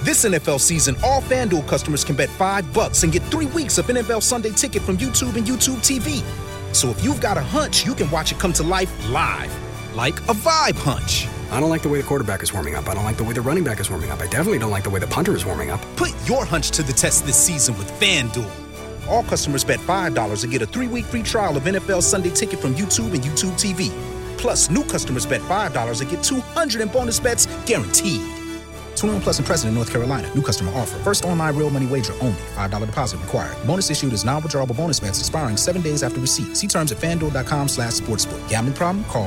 This NFL season, all FanDuel customers can bet $5 and get 3 weeks of NFL Sunday Ticket from YouTube and YouTube TV. So if you've got a hunch, you can watch it come to life live, like a vibe hunch. I don't like the way the quarterback is warming up. I don't like the way the running back is warming up. I definitely don't like the way the punter is warming up. Put your hunch to the test this season with FanDuel. All customers bet $5 and get a 3-week free trial of NFL Sunday Ticket from YouTube and YouTube TV. Plus, new customers bet $5 and get $200 in bonus bets guaranteed. 21 plus and present in North Carolina. New customer offer. First online real money wager only. $5 deposit required. Bonus issued as non-withdrawable bonus bets expiring 7 days after receipt. See terms at FanDuel.com/sportsbook. Gambling problem? Call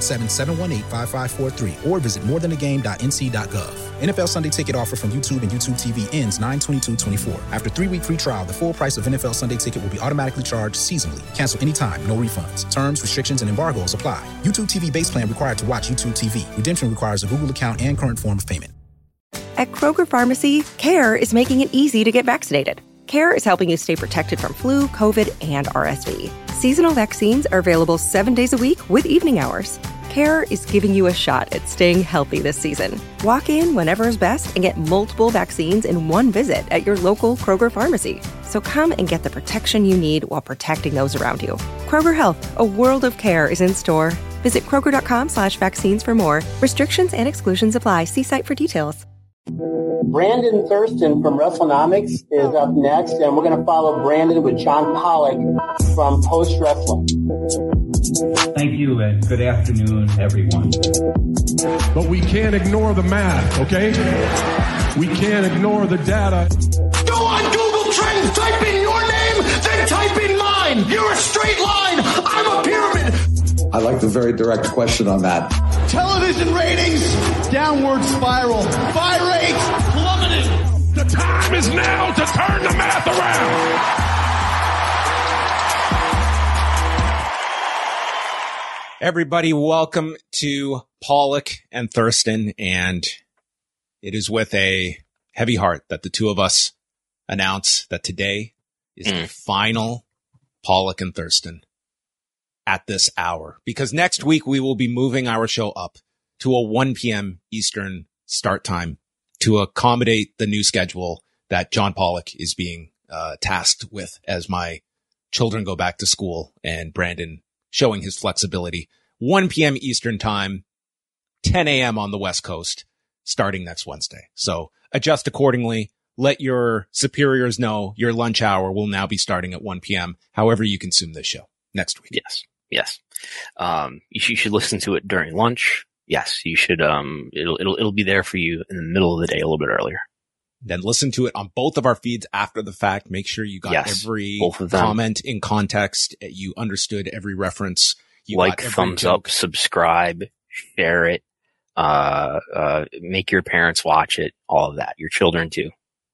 877-718-5543 or visit morethanagame.nc.gov. NFL Sunday Ticket offer from YouTube and YouTube TV ends 9/22/24. After 3-week free trial, the full price of NFL Sunday Ticket will be automatically charged seasonally. Cancel anytime. No refunds. Terms, restrictions, and embargoes apply. YouTube TV base plan required to watch YouTube TV. Redemption requires a Google account and current form of payment. At Kroger Pharmacy, CARE is making it easy to get vaccinated. CARE is helping you stay protected from flu, COVID, and RSV. Seasonal vaccines are available 7 days a week with evening hours. CARE is giving you a shot at staying healthy this season. Walk in whenever is best and get multiple vaccines in one visit at your local Kroger Pharmacy. So come and get the protection you need while protecting those around you. Kroger Health, a world of care is in store. Visit Kroger.com/vaccines for more. Restrictions and exclusions apply. See site for details. Brandon Thurston from WrestleNomics is up next, and we're going to follow Brandon with John Pollock from Post Wrestling. Thank you, and good afternoon, everyone. But we can't ignore the math, okay? We can't ignore the data. Go on Google Trends, type in your name, then type in mine. You're a straight line. I'm a pyramid. I like the very direct question on that. Television ratings, downward spiral. Buy rates, plummeting. The time is now to turn the math around. Everybody, welcome to Pollock and Thurston, and it is with a heavy heart that the two of us announce that today is the final Pollock and Thurston at this hour, because next week we will be moving our show up to a 1 p.m. Eastern start time to accommodate the new schedule that John Pollock is being tasked with as my children go back to school, and Brandon showing his flexibility. 1 p.m. Eastern time, 10 a.m. on the West Coast, starting next Wednesday. So adjust accordingly. Let your superiors know your lunch hour will now be starting at 1 p.m. However you consume this show next week. Yes. You should listen to it during lunch. Yes, you should. It'll be there for you in the middle of the day, a little bit earlier. Then listen to it on both of our feeds after the fact. Make sure you got every comment in context. You understood every reference. You like, thumbs up, subscribe, share it, make your parents watch it, all of that. Your children too.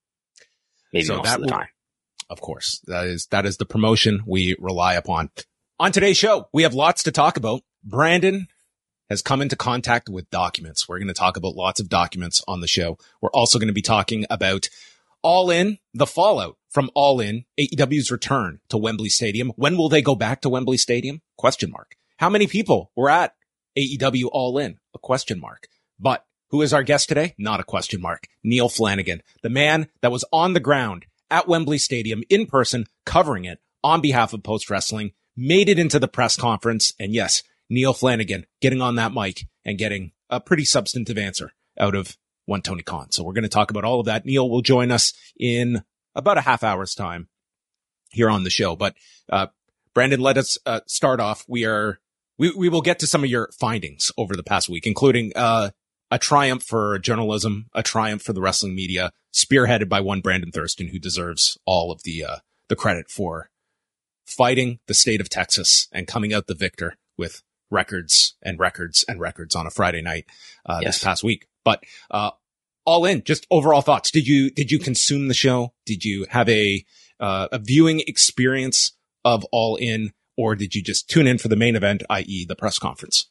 Maybe most of the time. Of course. That is the promotion we rely upon. On today's show, we have lots to talk about. Brandon has come into contact with documents. We're going to talk about lots of documents on the show. We're also going to be talking about All In, the fallout from All In, AEW's return to Wembley Stadium. When will they go back to Wembley Stadium? Question mark. How many people were at AEW All In? A question mark. But who is our guest today? Not a question mark. Neil Flanagan, the man that was on the ground at Wembley Stadium in person, covering it on behalf of Post Wrestling, made it into the press conference. And yes, Neil Flanagan getting on that mic and getting a pretty substantive answer out of one Tony Khan. So we're going to talk about all of that. Neil will join us in about a half hour's time here on the show. But, Brandon, let us start off. We will get to some of your findings over the past week, including a triumph for journalism, a triumph for the wrestling media, spearheaded by one Brandon Thurston, who deserves all of the credit for fighting the state of Texas and coming out the victor with records and records and records on a Friday night this past week. But All In, just overall thoughts. Did you consume the show? Did you have a viewing experience of All In, or did you just tune in for the main event, i.e. the press conference?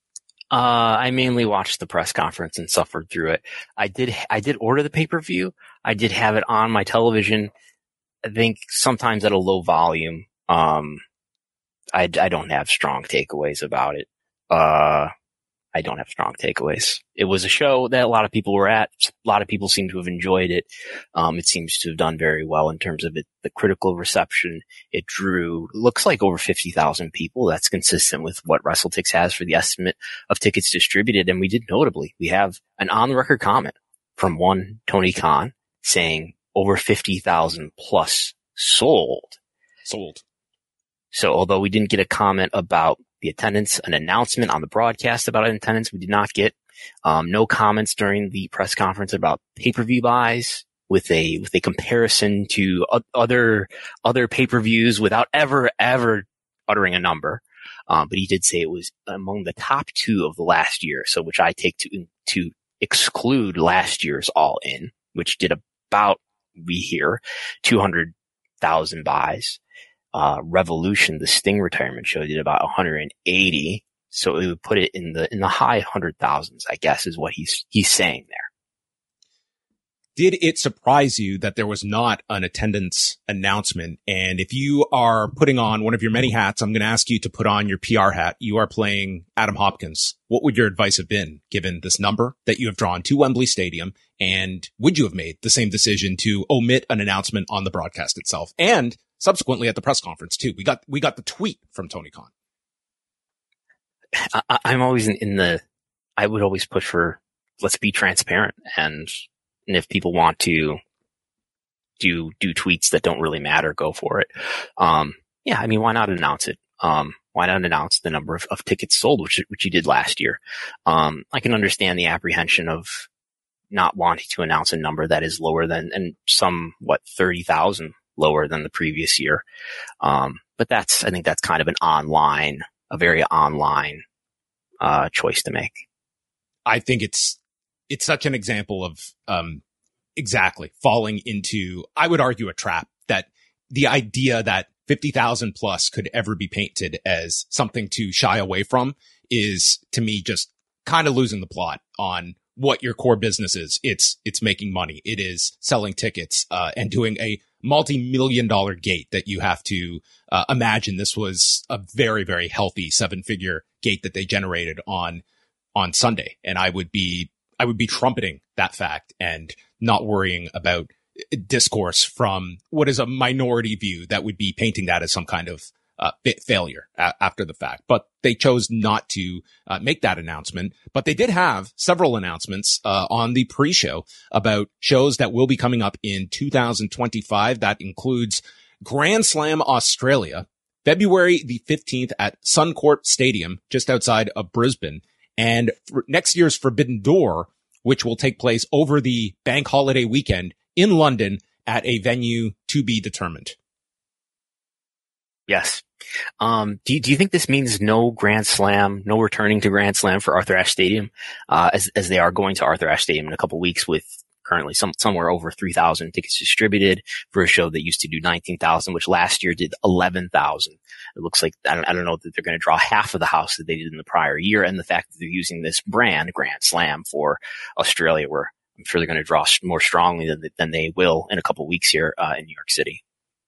I mainly watched the press conference and suffered through it. I did order the pay-per-view. I did have it on my television. I think sometimes at a low volume. I don't have strong takeaways about it. I don't have strong takeaways. It was a show that a lot of people were at. A lot of people seem to have enjoyed it. It seems to have done very well in terms of the critical reception. It drew, looks like over 50,000 people. That's consistent with what WrestleTix has for the estimate of tickets distributed. And we did notably, we have an on the record comment from one Tony Khan saying over 50,000 plus sold. So although we didn't get a comment about the attendance, an announcement on the broadcast about attendance, we did not get no comments during the press conference about pay-per-view buys with a comparison to other pay-per-views without ever uttering a number. But he did say it was among the top 2 of the last year. So which I take to exclude last year's All In, which did about, we hear, 200,000 buys. Revolution, the Sting retirement show, did about 180. So it would put it in the high 100,000s, I guess, is what he's saying there. Did it surprise you that there was not an attendance announcement? And if you are putting on one of your many hats, I'm going to ask you to put on your PR hat. You are playing Adam Hopkins. What would your advice have been given this number that you have drawn to Wembley Stadium? And would you have made the same decision to omit an announcement on the broadcast itself? And subsequently at the press conference too, we got the tweet from Tony Khan. I'm always I would always push for, let's be transparent. And if people want to do tweets that don't really matter, go for it. Yeah, I mean, why not announce it? Why not announce the number of tickets sold, which you did last year? I can understand the apprehension of not wanting to announce a number that is lower than, and 30,000 lower than the previous year. But I think that's kind of a very online, choice to make. I think it's such an example of, exactly falling into, I would argue, a trap, that the idea that 50,000 plus could ever be painted as something to shy away from is, to me, just kind of losing the plot on what your core business is. It's making money. It is selling tickets, and doing a multi-million-dollar gate that you have to imagine. This was a very, very healthy 7-figure gate that they generated on Sunday. And I would be trumpeting that fact and not worrying about discourse from what is a minority view that would be painting that as some kind of failure after the fact. But they chose not to make that announcement. But they did have several announcements on the pre-show about shows that will be coming up in 2025. That includes Grand Slam Australia, February the 15th at Suncorp Stadium, just outside of Brisbane, and next year's Forbidden Door, which will take place over the bank holiday weekend in London at a venue to be determined. Yes. Do you think this means no Grand Slam, no returning to Grand Slam for Arthur Ashe Stadium, as they are going to Arthur Ashe Stadium in a couple of weeks with currently somewhere over 3,000 tickets distributed for a show that used to do 19,000, which last year did 11,000. It looks like, I don't know that they're going to draw half of the house that they did in the prior year. And the fact that they're using this brand, Grand Slam, for Australia, where I'm sure they're going to draw more strongly than they will in a couple of weeks here in New York City.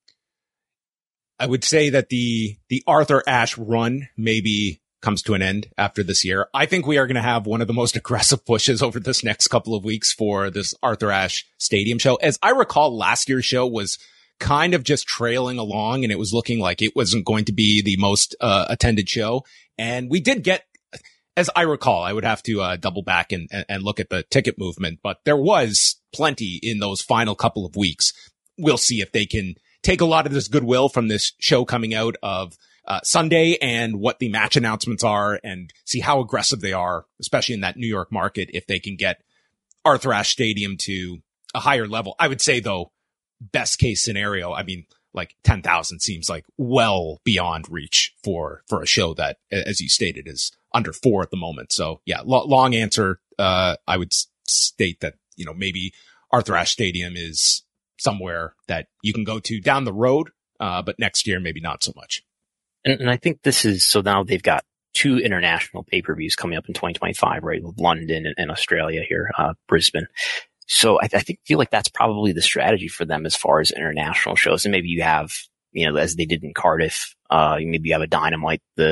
I would say that the Arthur Ashe run maybe comes to an end after this year. I think we are going to have one of the most aggressive pushes over this next couple of weeks for this Arthur Ashe Stadium show. As I recall, last year's show was kind of just trailing along, and it was looking like it wasn't going to be the most attended show. And we did get, as I recall, I would have to double back and look at the ticket movement, but there was plenty in those final couple of weeks. We'll see if they can take a lot of this goodwill from this show coming out of Sunday and what the match announcements are, and see how aggressive they are, especially in that New York market, if they can get Arthur Ashe Stadium to a higher level. I would say, though, best case scenario, I mean, like 10,000 seems like well beyond reach for a show that, as you stated, is under 4 at the moment. So yeah, long answer. I would state that, maybe Arthur Ashe Stadium is somewhere that you can go to down the road, but next year, maybe not so much. And I think this is, so now they've got 2 international pay-per-views coming up in 2025, right? With London and Australia here, Brisbane. So I feel like that's probably the strategy for them as far as international shows. And maybe you have, as they did in Cardiff, maybe you have a Dynamite the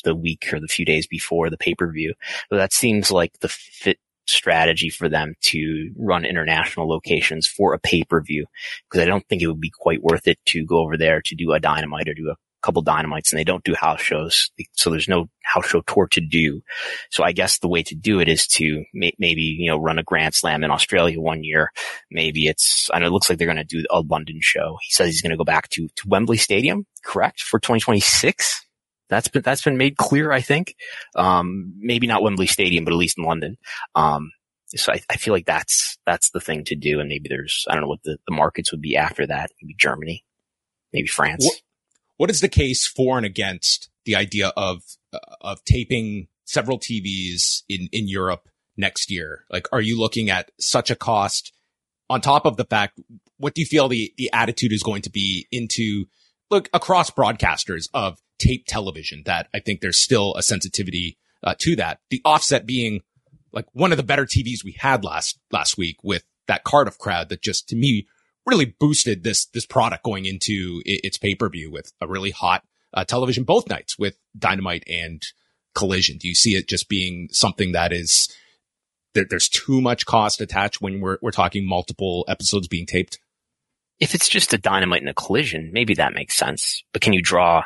the week or the few days before the pay-per-view. But that seems like the fit strategy for them to run international locations for a pay-per-view, because I don't think it would be quite worth it to go over there to do a Dynamite or do a couple Dynamites, and they don't do house shows. So there's no house show tour to do. So I guess the way to do it is to maybe, run a Grand Slam in Australia one year. Maybe it looks like they're going to do a London show. He says he's going to go back to Wembley Stadium, correct? For 2026. That's been made clear, I think. Maybe not Wembley Stadium, but at least in London. So I feel like that's the thing to do. And maybe I don't know what the markets would be after that. Maybe Germany, maybe France. What is the case for and against the idea of taping several TVs in Europe next year? Like, are you looking at such a cost on top of the fact, what do you feel the attitude is going to be across broadcasters of tape television, that I think there's still a sensitivity to that? The offset being like one of the better TVs we had last week with that Cardiff crowd that just, to me, really boosted this product going into its pay-per-view with a really hot television both nights with Dynamite and Collision. Do you see it just being something that is there's too much cost attached when we're talking multiple episodes being taped? If it's just a Dynamite and a Collision, maybe that makes sense. But are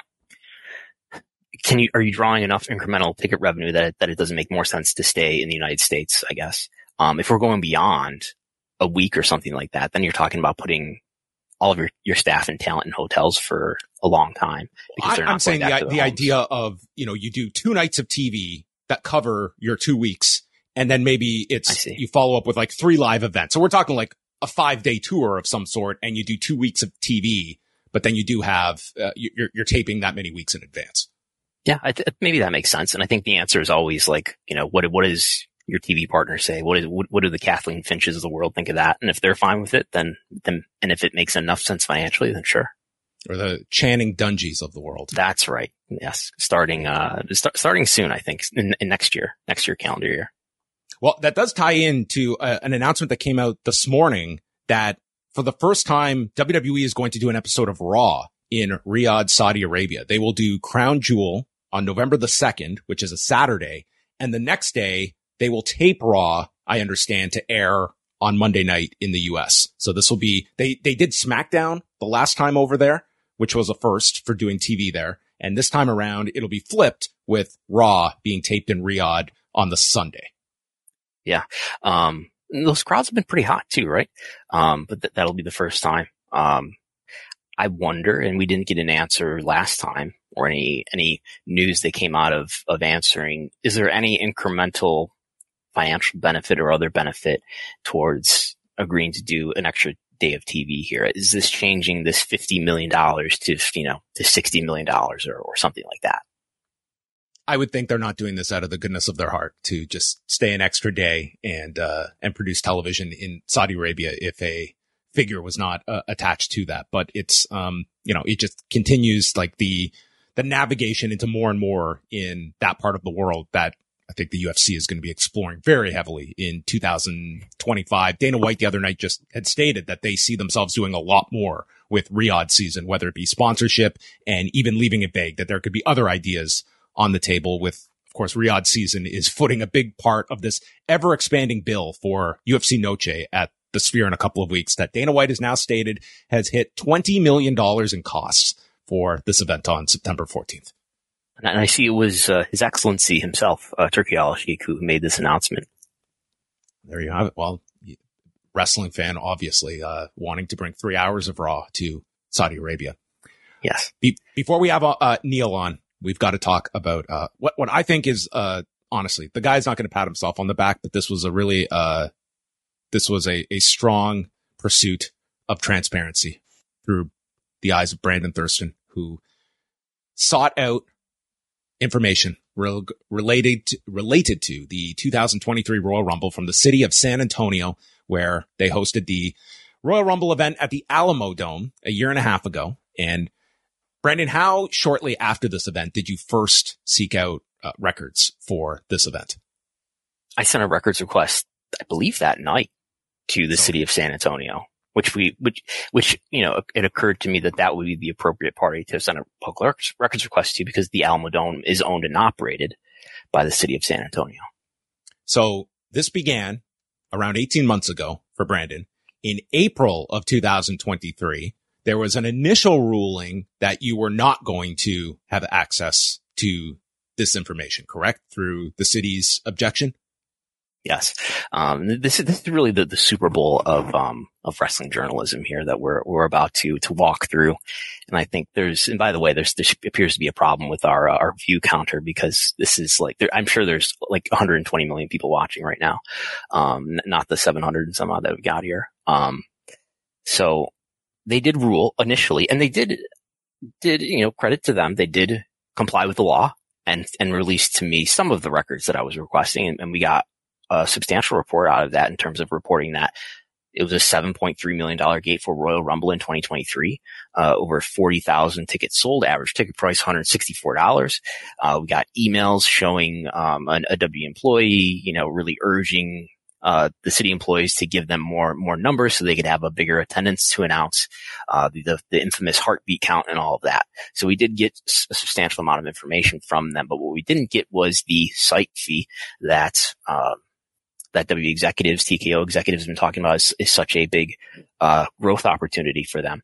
you drawing enough incremental ticket revenue that it doesn't make more sense to stay in the United States, I guess? If we're going beyond a week or something like that, then you're talking about putting all of your staff and talent in hotels for a long time. I'm saying the idea of, you do 2 nights of TV that cover your 2 weeks, and then maybe you follow up with like 3 live events. So we're talking like a 5-day tour of some sort, and you do 2 weeks of TV, but then you do have, you're taping that many weeks in advance. Yeah, maybe that makes sense. And I think the answer is always like, what is your TV partner say? What do the Kathleen Finches of the world think of that? And if they're fine with it, then and if it makes enough sense financially, then sure. Or the Channing Dungies of the world. That's right. Yes. Starting soon, I think, in next year calendar year. Well, that does tie into an announcement that came out this morning that for the first time, WWE is going to do an episode of Raw in Riyadh, Saudi Arabia. They will do Crown Jewel on November the 2nd, which is a Saturday. And the next day, they will tape Raw, I understand, to air on Monday night in the US. So this will be, they did SmackDown the last time over there, which was a first for doing TV there. And this time around, it'll be flipped with Raw being taped in Riyadh on the Sunday. Yeah. Those crowds have been pretty hot too, right? But that'll be the first time. I wonder, and we didn't get an answer last time or any news that came out of answering, is there any incremental financial benefit or other benefit towards agreeing to do an extra day of TV here? Is this changing this $50 million to $60 million or something like that? I would think they're not doing this out of the goodness of their heart to just stay an extra day and produce television in Saudi Arabia if a figure was not attached to that. But it's, it just continues like the navigation into more and more in that part of the world that I think the UFC is going to be exploring very heavily in 2025. Dana White the other night just had stated that they see themselves doing a lot more with Riyadh season, whether it be sponsorship and even leaving it vague that there could be other ideas on the table with, of course, Riyadh season is footing a big part of this ever expanding bill for UFC Noche at the Sphere in a couple of weeks that Dana White has now stated has hit $20 million in costs for this event on September 14th. And I see it was His Excellency himself, Turki Al-Sheikh, who made this announcement. There you have it. Well, wrestling fan, obviously, wanting to bring 3 hours of Raw to Saudi Arabia. Yes. Before we have Neil on, we've got to talk about what I think is honestly, the guy's not going to pat himself on the back, but this was a really a strong pursuit of transparency through the eyes of Brandon Thurston, who sought out information related to the 2023 Royal Rumble from the city of San Antonio, where they hosted the Royal Rumble event at the Alamo Dome a year and a half ago. And Brandon, how shortly after this event did you first seek out records for this event? I sent a records request, I believe that night, to the city of San Antonio. which, it occurred to me that would be the appropriate party to send a public records request to, because the Alamo Dome is owned and operated by the city of San Antonio. So this began around 18 months ago for Brandon. In April of 2023, there was an initial ruling that you were not going to have access to this information, correct? Through the city's objection? Yes. This is really the Super Bowl of wrestling journalism here that we're about to walk through. And I think and by the way, there appears to be a problem with our view counter, because this is I'm sure there's like 120 million people watching right now. Not the 700 and some odd that we've got here. So they did rule initially, and they did, credit to them. They did comply with the law and released to me some of the records that I was requesting. And we got a substantial report out of that in terms of reporting that it was a $7.3 million gate for Royal Rumble in 2023. Over 40,000 tickets sold, average ticket price $164. We got emails showing a W employee, really urging the city employees to give them more numbers so they could have a bigger attendance to announce the infamous heartbeat count and all of that. So we did get a substantial amount of information from them, but what we didn't get was the site fee that W executives, TKO executives have been talking about is such a big growth opportunity for them.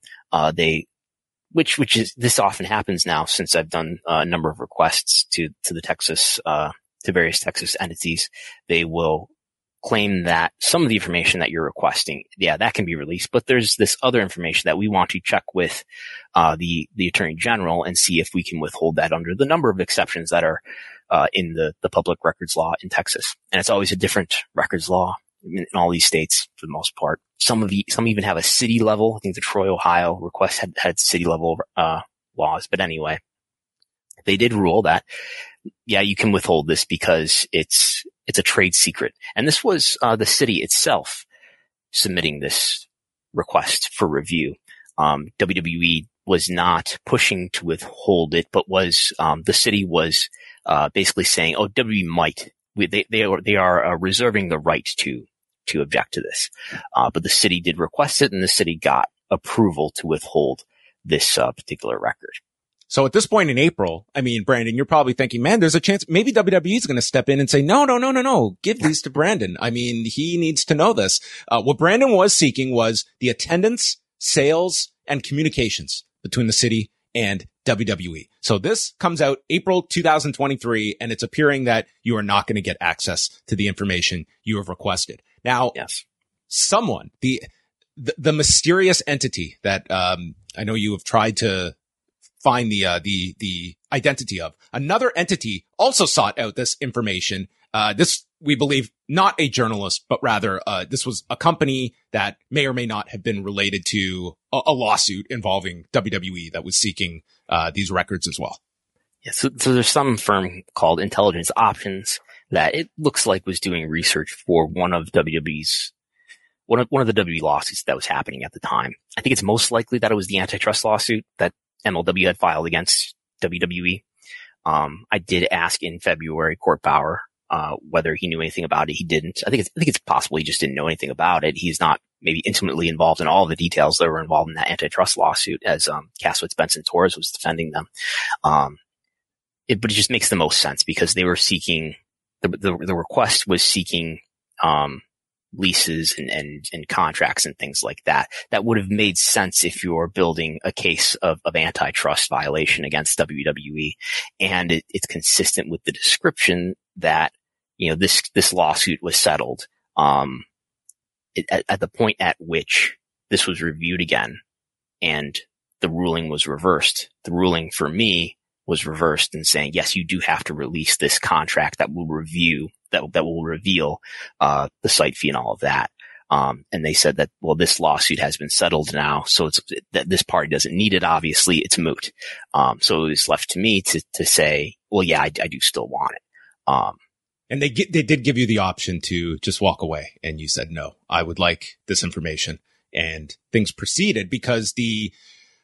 This often happens now, since I've done a number of requests to the Texas, to various Texas entities. They will claim that some of the information that you're requesting, that can be released, but there's this other information that we want to check with the Attorney General and see if we can withhold that under the number of exceptions that are in the public records law in Texas. And it's always a different records law in all these states for the most part. Some even have a city level. I think the Troy, Ohio request had city level laws. But anyway, they did rule that, you can withhold this because it's a trade secret. And this was the city itself submitting this request for review. WWE was not pushing to withhold it, but the city was basically saying, WWE might. They are reserving the right to object to this. But the city did request it, and the city got approval to withhold this particular record. So at this point in April, I mean, Brandon, you're probably thinking, man, there's a chance maybe WWE is going to step in and say, no, give these to Brandon. I mean, he needs to know this. What Brandon was seeking was the attendance, sales, and communications between the city and WWE. So this comes out April 2023, and it's appearing that you are not going to get access to the information you have requested. Now, yes, someone, the mysterious entity that I know you have tried to find the identity of, another entity also sought out this information. This, we believe, not a journalist, but rather this was a company that may or may not have been related to a lawsuit involving WWE that was seeking these records as well. Yeah, so there's some firm called Intelligence Options that it looks like was doing research for one of the WWE lawsuits that was happening at the time. I think it's most likely that it was the antitrust lawsuit that MLW had filed against WWE. I did ask in February Court Bauer whether he knew anything about it. He didn't. I think it's possible he just didn't know anything about it. He's not maybe intimately involved in all the details that were involved in that antitrust lawsuit, as Caswitz Benson Torres was defending them. But it just makes the most sense because they were seeking the request was seeking leases and contracts and things like that. That would have made sense if you're building a case of antitrust violation against WWE. And it's consistent with the description that, this lawsuit was settled, at the point at which this was reviewed again and the ruling was reversed. The ruling for me was reversed and saying, yes, you do have to release this contract that will reveal the site fee and all of that. And they said that, well, this lawsuit has been settled now, so it's that this party doesn't need it. Obviously, it's moot. So it was left to me to say, well, yeah, I do still want it. And they did give you the option to just walk away, and you said, no, I would like this information. And things proceeded because the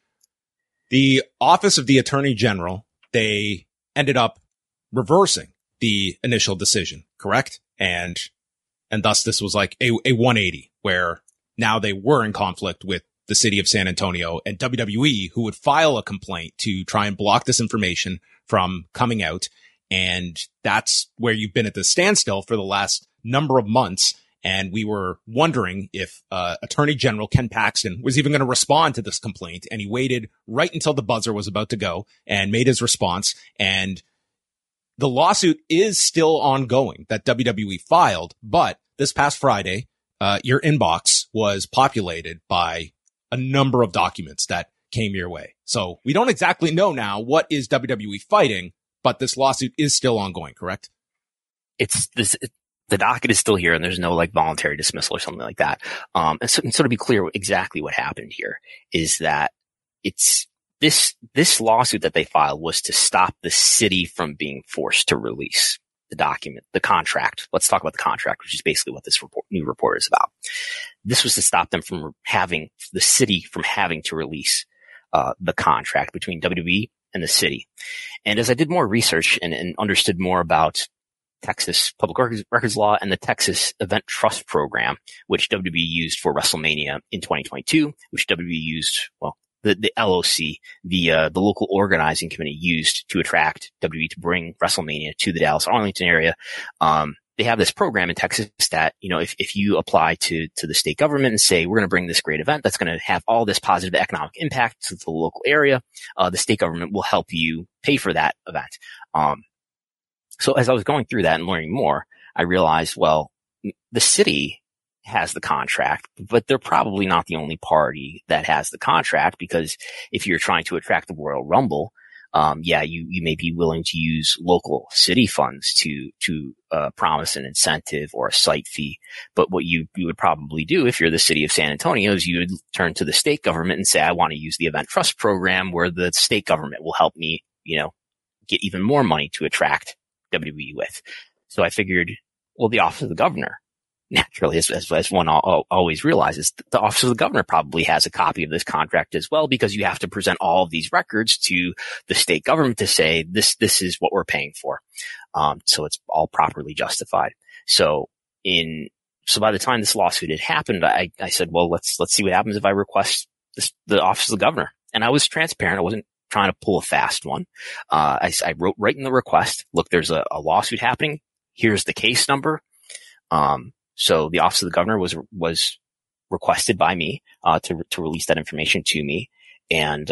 Office of the Attorney General, they ended up reversing the initial decision, correct? And thus this was like a 180 where now they were in conflict with the city of San Antonio and WWE, who would file a complaint to try and block this information from coming out. And that's where you've been at the standstill for the last number of months. And we were wondering if Attorney General Ken Paxton was even going to respond to this complaint. And he waited right until the buzzer was about to go and made his response. And the lawsuit is still ongoing that WWE filed. But this past Friday, your inbox was populated by a number of documents that came your way. So we don't exactly know now what is WWE fighting, but this lawsuit is still ongoing, correct? The docket is still here, and there's no like voluntary dismissal or something like that. And so to be clear, exactly what happened here is that it's this lawsuit that they filed was to stop the city from being forced to release the document, the contract. Let's talk about the contract, which is basically what this new report is about. This was to stop them from having the city from having to release the contract between WWE and the city. And as I did more research and understood more about Texas public records law and the Texas Event Trust Program, which WWE used for WrestleMania in 2022, which WWE used, well, the LOC, the local organizing committee used to attract WWE to bring WrestleMania to the Dallas Arlington area. They have this program in Texas that, if you apply to the state government and say, we're going to bring this great event that's going to have all this positive economic impact to the local area, the state government will help you pay for that event. So as I was going through that and learning more, I realized, well, the city has the contract, but they're probably not the only party that has the contract, because if you're trying to attract the Royal Rumble, you may be willing to use local city funds to promise an incentive or a site fee. But what you would probably do if you're the city of San Antonio is you would turn to the state government and say, I want to use the Event Trust Program where the state government will help me, get even more money to attract WWE with. So I figured, well, the office of the governor, naturally, as one always realizes, the office of the governor probably has a copy of this contract as well, because you have to present all of these records to the state government to say, this is what we're paying for. So it's all properly justified. So by the time this lawsuit had happened, I said, well, let's see what happens if I request the office of the governor. And I was transparent. I wasn't trying to pull a fast one. I wrote right in the request, look, there's a lawsuit happening. Here's the case number. So the office of the governor was requested by me, to release that information to me. And,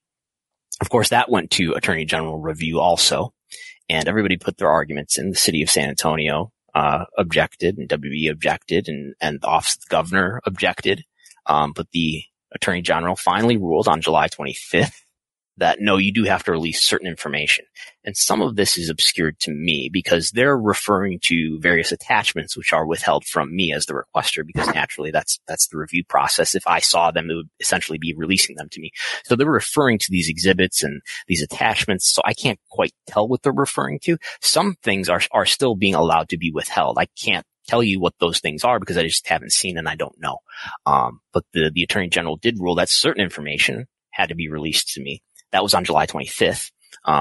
of course that went to Attorney General review also. And everybody put their arguments in. The city of San Antonio, objected, and WWE objected, and the office of the governor objected. But the Attorney General finally ruled on July 25th that no, you do have to release certain information. And some of this is obscured to me because they're referring to various attachments which are withheld from me as the requester, because naturally that's the review process. If I saw them, it would essentially be releasing them to me. So they're referring to these exhibits and these attachments. So I can't quite tell what they're referring to. Some things are still being allowed to be withheld. I can't tell you what those things are because I just haven't seen and I don't know. But the Attorney General did rule that certain information had to be released to me. That was on July 25th.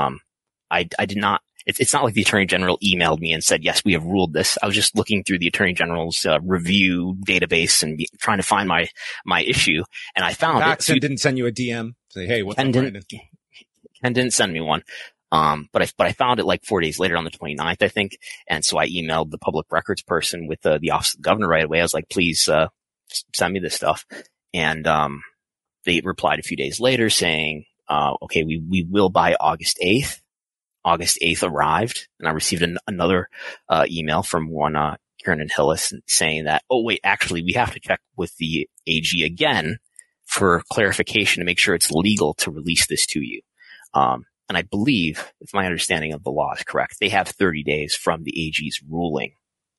I did not, it's not like the Attorney General emailed me and said, yes, we have ruled this. I was just looking through the Attorney General's review database and trying to find my issue. And I found Paxton didn't send you a DM. Say, hey, what's up, Brandon? Ken didn't send me one. But I found it like 4 days later on the 29th, I think. And so I emailed the public records person with the office of the governor right away. I was like, please, send me this stuff. And, they replied a few days later saying, okay, we will by August 8th. August 8th arrived, and I received another email from one Kieran Hillis saying that, oh wait, actually we have to check with the AG again for clarification to make sure it's legal to release this to you. And I believe, if my understanding of the law is correct, they have 30 days from the AG's ruling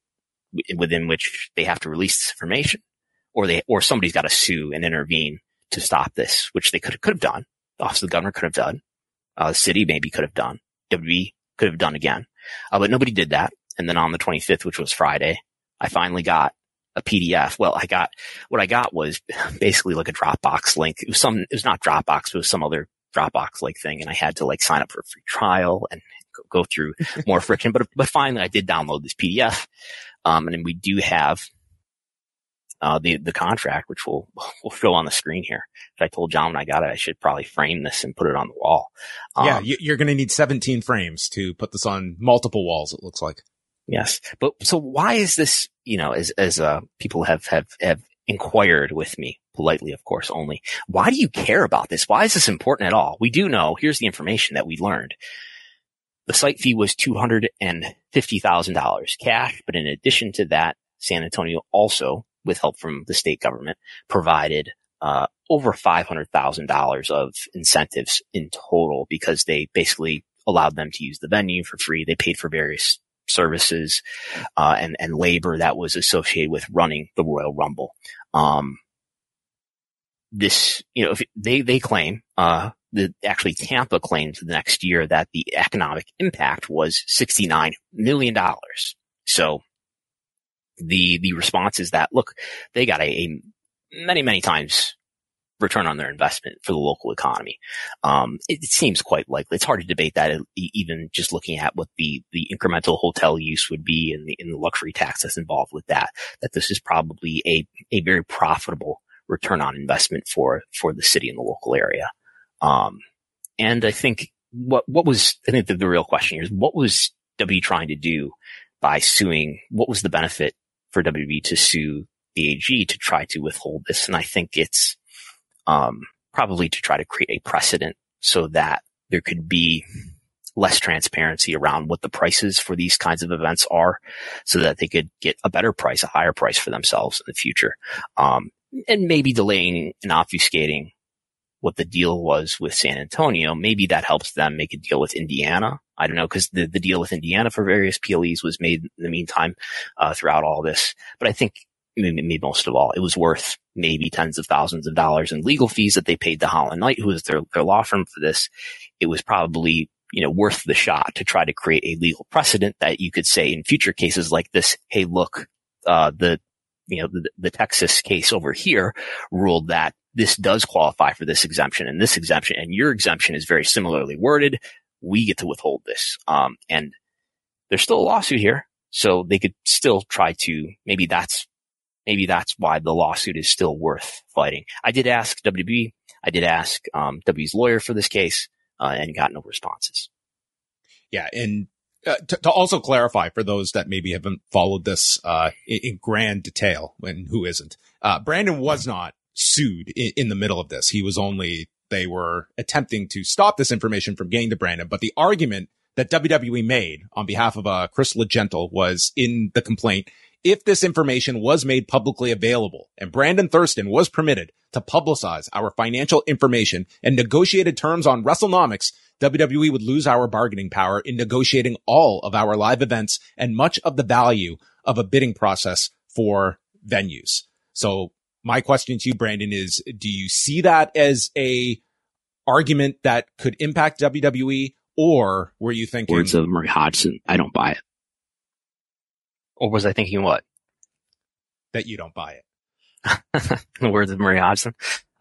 within which they have to release this information, or somebody's got to sue and intervene to stop this, which they could have done. The office of the governor could have done. The city maybe could have done. WWE could have done again. But nobody did that. And then on the 25th, which was Friday, I finally got a PDF. Well, what I got was basically like a Dropbox link. It was not Dropbox, but it was some other Dropbox like thing. And I had to like sign up for a free trial and go through more friction. But finally I did download this PDF. And then we do have the contract, which we'll show on the screen here. If I told John when I got it, I should probably frame this and put it on the wall. Yeah, you're going to need 17 frames to put this on multiple walls, it looks like. Yes. But so why is this, as people have inquired with me, politely, of course, only, why do you care about this? Why is this important at all? We do know, here's the information that we learned. The site fee was $250,000 cash, but in addition to that, San Antonio also, with help from the state government, provided over $500,000 of incentives in total because they basically allowed them to use the venue for free. They paid for various services and labor that was associated with running the Royal Rumble. They claim, actually Tampa claimed the next year that the economic impact was $69 million. So the response is that, look, they got a many, many times return on their investment for the local economy. It seems quite likely. It's hard to debate that even just looking at what the incremental hotel use would be and the luxury tax that's involved with that this is probably a very profitable return on investment for the city and the local area. And I think the real question here is, what was W trying to do by suing? What was the benefit for WB to sue the AG to try to withhold this? And I think it's probably to try to create a precedent so that there could be less transparency around what the prices for these kinds of events are, so that they could get a better price, a higher price for themselves in the future. And maybe delaying and obfuscating what the deal was with San Antonio. Maybe that helps them make a deal with Indiana. I don't know, because the deal with Indiana for various PLEs was made in the meantime throughout all this. But I think maybe most of all, it was worth maybe tens of thousands of dollars in legal fees that they paid to Holland Knight, who was their law firm for this. It was probably, worth the shot to try to create a legal precedent that you could say in future cases like this, hey, look, the Texas case over here ruled that this does qualify for this exemption and this exemption, and your exemption is very similarly worded. We get to withhold this. And there's still a lawsuit here, so they could still try to, maybe that's why the lawsuit is still worth fighting. I did ask WB, I did ask W's lawyer for this case, and got no responses. Yeah, and to also clarify for those that maybe haven't followed this in grand detail, and who isn't, Brandon was not sued in the middle of this. They were attempting to stop this information from getting to Brandon, but the argument that WWE made on behalf of Chris Legentil was in the complaint: if this information was made publicly available and Brandon Thurston was permitted to publicize our financial information and negotiated terms on WrestleNomics, WWE would lose our bargaining power in negotiating all of our live events and much of the value of a bidding process for venues. So my question to you, Brandon, is, do you see that as a argument that could impact WWE, or were you thinking... Words of Murray Hodgson, I don't buy it. Or was I thinking what? That you don't buy it. The words of Murray Hodgson.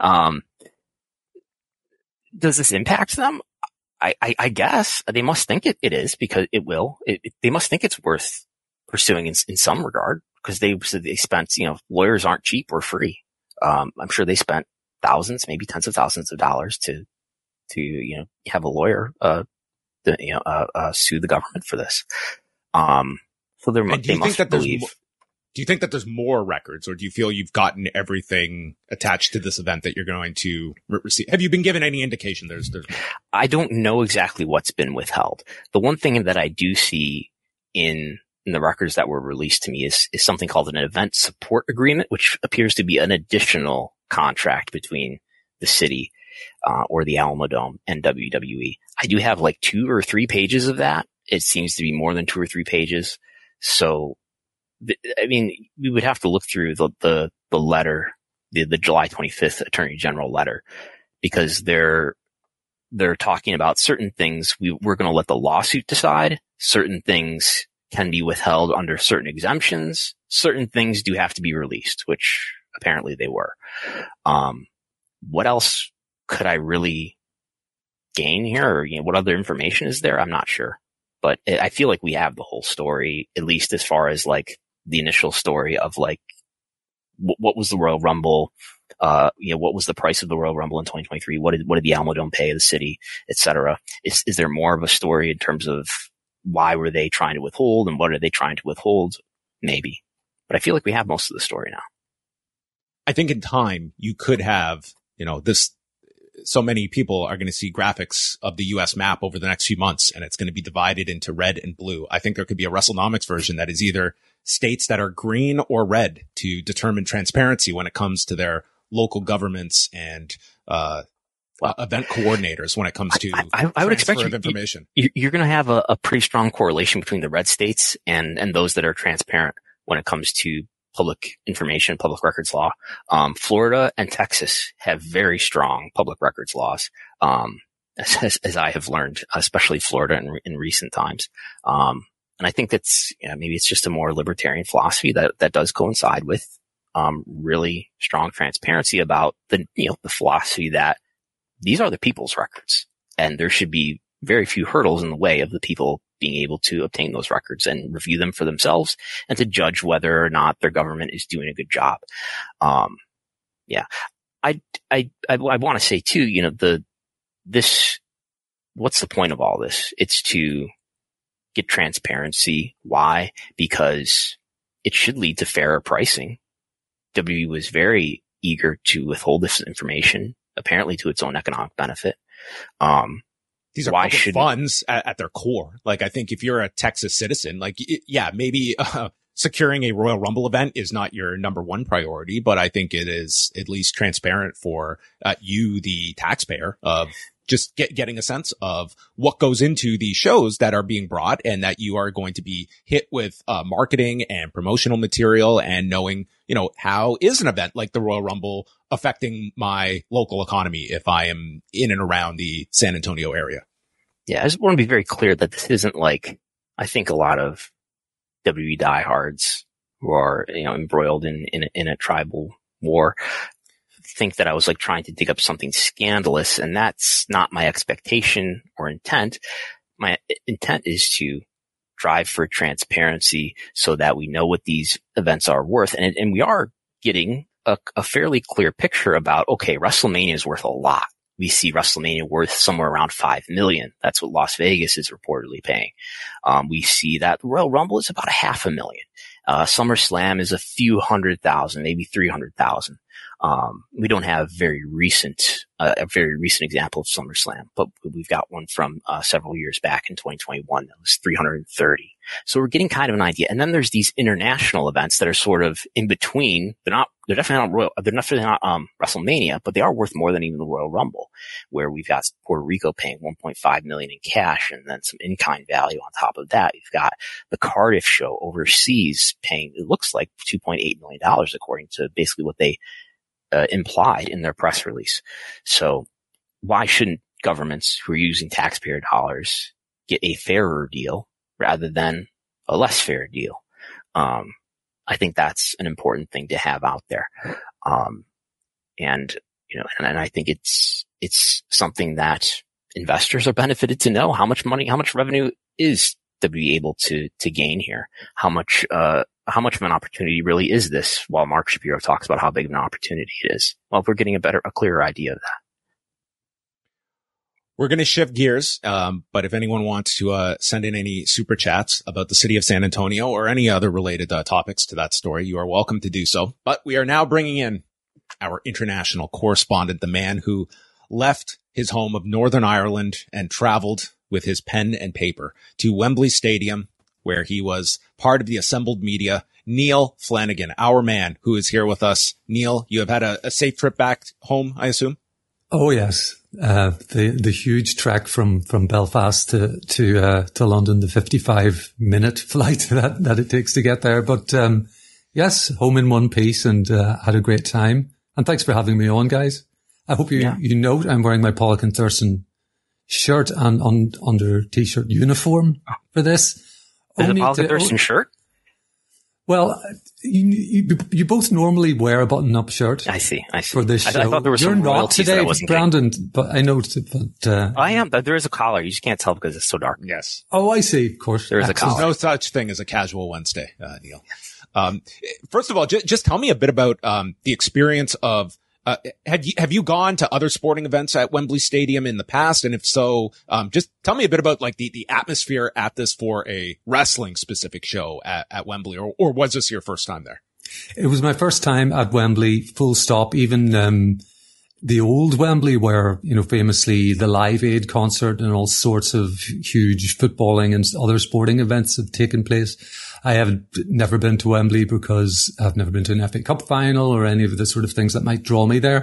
Does this impact them? I guess they must think it is, because it will. They must think it's worth pursuing in some regard, because they spent, lawyers aren't cheap or free. I'm sure they spent thousands, maybe tens of thousands of dollars to have a lawyer, sue the government for this. So they must believe. Do you think that there's more records, or do you feel you've gotten everything attached to this event that you're going to receive? Have you been given any indication there's more? I don't know exactly what's been withheld. The one thing that I do see in the records that were released to me is something called an event support agreement, which appears to be an additional contract between the city or the Alamodome and WWE. I do have like 2 or 3 pages of that. It seems to be more than 2 or 3 pages. So, we would have to look through the letter, the July 25th Attorney General letter, because they're talking about certain things we're going to let the lawsuit decide. Certain things can be withheld under certain exemptions. Certain things do have to be released, which apparently they were. What else could I really gain here? Or, what other information is there? I'm not sure. But I feel like we have the whole story, at least as far as like the initial story of like what was the Royal Rumble? What was the price of the Royal Rumble in 2023? What did the Alamodome pay the city, et cetera? Is there more of a story in terms of why were they trying to withhold and what are they trying to withhold? Maybe. But I feel like we have most of the story now. I think in time you could have, so many people are going to see graphics of the US map over the next few months, and it's going to be divided into red and blue. I think there could be a WrestleNomics version that is either states that are green or red to determine transparency when it comes to their local governments and event coordinators when it comes to I would expect information. You're going to have a pretty strong correlation between the red states and those that are transparent when it comes to public information, public records law. Florida and Texas have very strong public records laws, as I have learned, especially Florida in recent times. And I think that's, maybe it's just a more libertarian philosophy that does coincide with really strong transparency about the philosophy that these are the people's records, and there should be very few hurdles in the way of the people being able to obtain those records and review them for themselves and to judge whether or not their government is doing a good job. I want to say too, what's the point of all this? It's to get transparency. Why? Because it should lead to fairer pricing. WWE was very eager to withhold this information, apparently to its own economic benefit. These are public funds at their core. Like, I think if you're a Texas citizen, maybe securing a Royal Rumble event is not your number one priority, but I think it is at least transparent for you, the taxpayer, of just getting a sense of what goes into these shows that are being brought, and that you are going to be hit with marketing and promotional material, and knowing, how is an event like the Royal Rumble affecting my local economy if I am in and around the San Antonio area. Yeah, I just want to be very clear that this isn't like, I think a lot of WWE diehards who are, embroiled in a tribal war think that I was like trying to dig up something scandalous, and that's not my expectation or intent. My intent is to drive for transparency so that we know what these events are worth. And we are getting a fairly clear picture about, okay, WrestleMania is worth a lot. We see WrestleMania worth somewhere around $5 million. That's what Las Vegas is reportedly paying. We see that the Royal Rumble is about $500,000. SummerSlam is a few $100,000, maybe $300,000. We don't have a very recent example of SummerSlam, but we've got one from several years back in 2021 that was $330,000. So we're getting kind of an idea. And then there's these international events that are sort of in between. They're definitely not WrestleMania, but they are worth more than even the Royal Rumble, where we've got Puerto Rico paying $1.5 million in cash and then some in-kind value on top of that. You've got the Cardiff show overseas paying, it looks like $2.8 million, according to basically what they implied in their press release. So why shouldn't governments who are using taxpayer dollars get a fairer deal rather than a less fair deal? I think that's an important thing to have out there. And I think it's something that investors are benefited to know. How much revenue is WWE able to gain here? How much of an opportunity really is this? While Mark Shapiro talks about how big of an opportunity it is. Well, we're getting a clearer idea of that. We're going to shift gears. But if anyone wants to send in any super chats about the city of San Antonio or any other related topics to that story, you are welcome to do so. But we are now bringing in our international correspondent, the man who left his home of Northern Ireland and traveled with his pen and paper to Wembley Stadium, where he was part of the assembled media. Neil Flanagan, our man, who is here with us. Neil, you have had a safe trip back home, I assume? Oh, yes. The huge trek from Belfast to London, the 55-minute flight that it takes to get there. But, yes, home in one piece, and had a great time. And thanks for having me on, guys. I hope you note I'm wearing my Pollock and Thurston shirt and under t-shirt uniform for this. Is it a Pollock and Thurston shirt? Well, you both normally wear a button-up shirt. I see. For this show. I thought there was some royalties that I wasn't Brandon, but I noticed it. But I am. There is a collar. You just can't tell because it's so dark. Yes. Oh, I see. Of course. There is a collar. There's no such thing as a casual Wednesday, Neil. First of all, just tell me a bit about the experience of have you gone to other sporting events at Wembley Stadium in the past? And if so, just tell me a bit about like the atmosphere at this for a wrestling specific show at Wembley, or was this your first time there? It was my first time at Wembley, full stop. Even the old Wembley, where, you know, famously the Live Aid concert and all sorts of huge footballing and other sporting events have taken place. I haven't never been to Wembley because I've never been to an FA Cup final or any of the sort of things that might draw me there.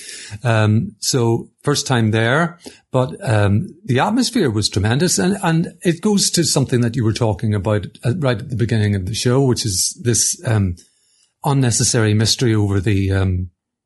So first time there, but the atmosphere was tremendous, and it goes to something that you were talking about right at the beginning of the show, which is this unnecessary mystery over the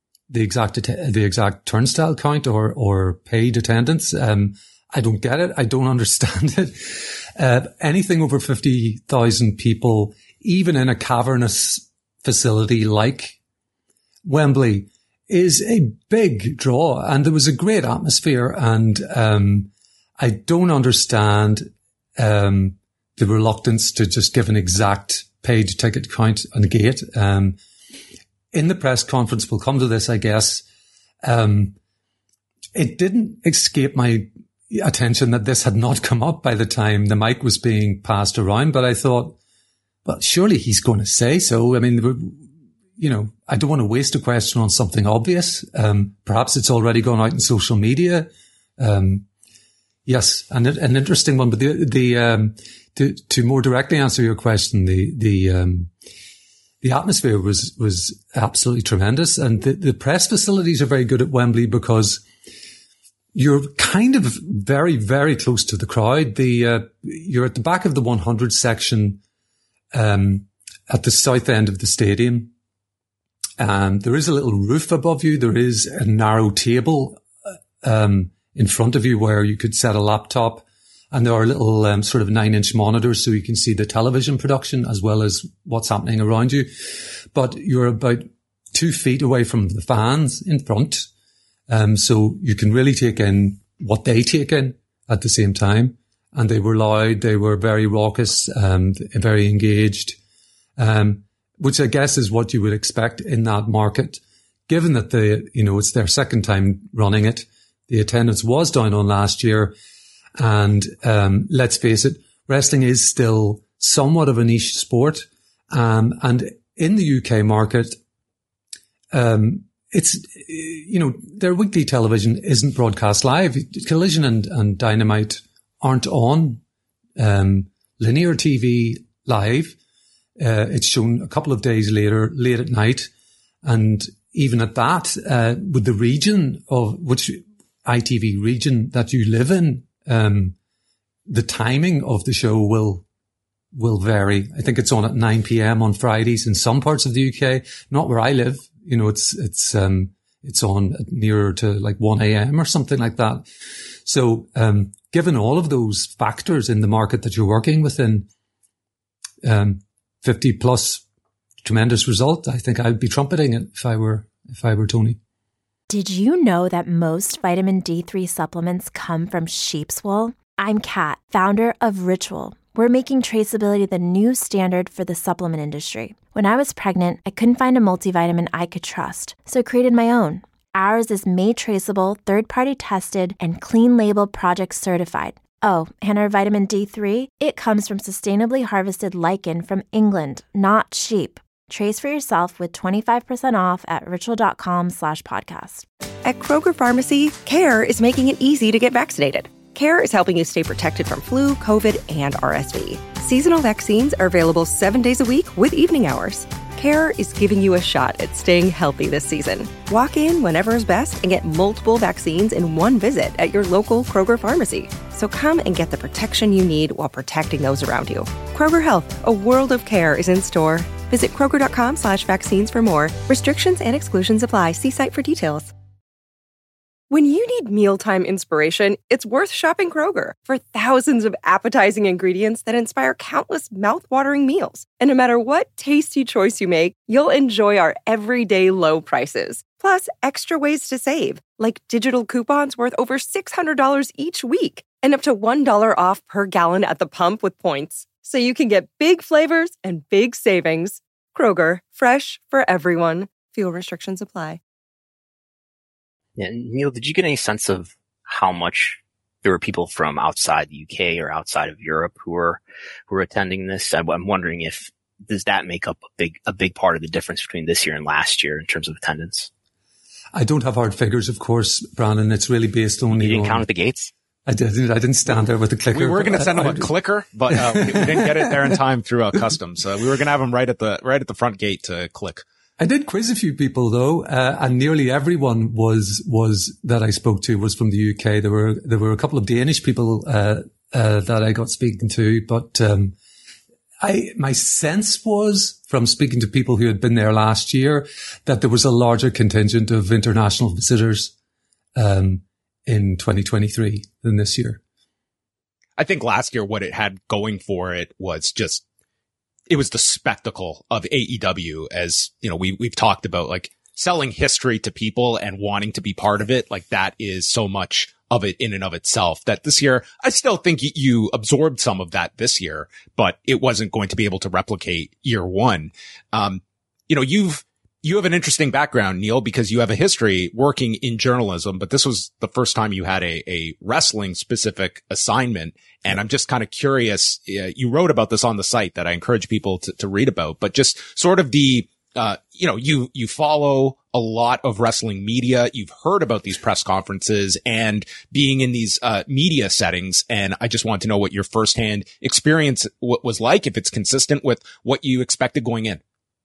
exact turnstile count or paid attendance. I don't get it. I don't understand it. Anything over 50,000 people, even in a cavernous facility like Wembley, is a big draw, and there was a great atmosphere. And I don't understand the reluctance to just give an exact paid ticket count on the gate. In the press conference, we'll come to this, I guess. It didn't escape my attention that this had not come up by the time the mic was being passed around, but I thought, well, surely he's going to say so. I mean, you know, I don't want to waste a question on something obvious. Perhaps it's already gone out in social media. Yes, and an interesting one, but to more directly answer your question, the atmosphere was absolutely tremendous, and the press facilities are very good at Wembley because you're kind of very, very close to the crowd. You're at the back of the 100 section, at the south end of the stadium. There is a little roof above you. There is a narrow table, in front of you where you could set a laptop, and there are little, sort of 9-inch monitors so you can see the television production as well as what's happening around you. But you're about 2 feet away from the fans in front. So you can really take in what they take in at the same time. And they were loud. They were very raucous, very engaged, which I guess is what you would expect in that market, given that it's their second time running it. The attendance was down on last year. And, let's face it, wrestling is still somewhat of a niche sport. And in the UK market, it's, their weekly television isn't broadcast live. Collision and Dynamite aren't on, linear TV live. It's shown a couple of days later, late at night. And even at that, with the region of which ITV region that you live in, the timing of the show will vary. I think it's on at 9 p.m. on Fridays in some parts of the UK, not where I live. You know, it's on nearer to like 1 a.m. or something like that. So, given all of those factors in the market that you're working within, 50 plus tremendous result, I think I'd be trumpeting it if I were Tony. Did you know that most vitamin D3 supplements come from sheep's wool? I'm Kat, founder of Ritual. We're making traceability the new standard for the supplement industry. When I was pregnant, I couldn't find a multivitamin I could trust, so I created my own. Ours is made traceable, third-party tested, and clean label project certified. Oh, and our vitamin D3? It comes from sustainably harvested lichen from England, not sheep. Trace for yourself with 25% off at ritual.com/podcast. At Kroger Pharmacy, CARE is making it easy to get vaccinated. CARE is helping you stay protected from flu, COVID, and RSV. Seasonal vaccines are available 7 days a week with evening hours. CARE is giving you a shot at staying healthy this season. Walk in whenever is best and get multiple vaccines in one visit at your local Kroger Pharmacy. So come and get the protection you need while protecting those around you. Kroger Health, a world of care, is in store. Visit Kroger.com/vaccines for more. Restrictions and exclusions apply. See site for details. When you need mealtime inspiration, it's worth shopping Kroger for thousands of appetizing ingredients that inspire countless mouth-watering meals. And no matter what tasty choice you make, you'll enjoy our everyday low prices. Plus, extra ways to save, like digital coupons worth over $600 each week and up to $1 off per gallon at the pump with points. So you can get big flavors and big savings. Kroger, fresh for everyone. Fuel restrictions apply. Yeah, Neil, did you get any sense of how much there were people from outside the UK or outside of Europe who were attending this? I'm wondering if does that make up a big part of the difference between this year and last year in terms of attendance? I don't have hard figures, of course, Brandon. It's really based only You didn't on... count at the gates? I didn't stand there with a clicker. We were going to send him a clicker, but we didn't get it there in time through customs. We were going to have him right at the front gate to click. I did quiz a few people though, and nearly everyone was that I spoke to was from the UK. There were a couple of Danish people that I got speaking to, but my sense was from speaking to people who had been there last year that there was a larger contingent of international visitors in 2023 than this year. I think last year what it had going for it was just, it was the spectacle of AEW, as, you know, we've talked about, like selling history to people and wanting to be part of it. Like that is so much of it in and of itself that this year, I still think you absorbed some of that this year, but it wasn't going to be able to replicate year one. You know, you have an interesting background, Neil, because you have a history working in journalism, but this was the first time you had a wrestling specific assignment. And I'm just kind of curious. You wrote about this on the site that I encourage people to read about, but just sort of the, you know, you follow a lot of wrestling media. You've heard about these press conferences and being in these, media settings. And I just want to know what your firsthand experience was like, if it's consistent with what you expected going in.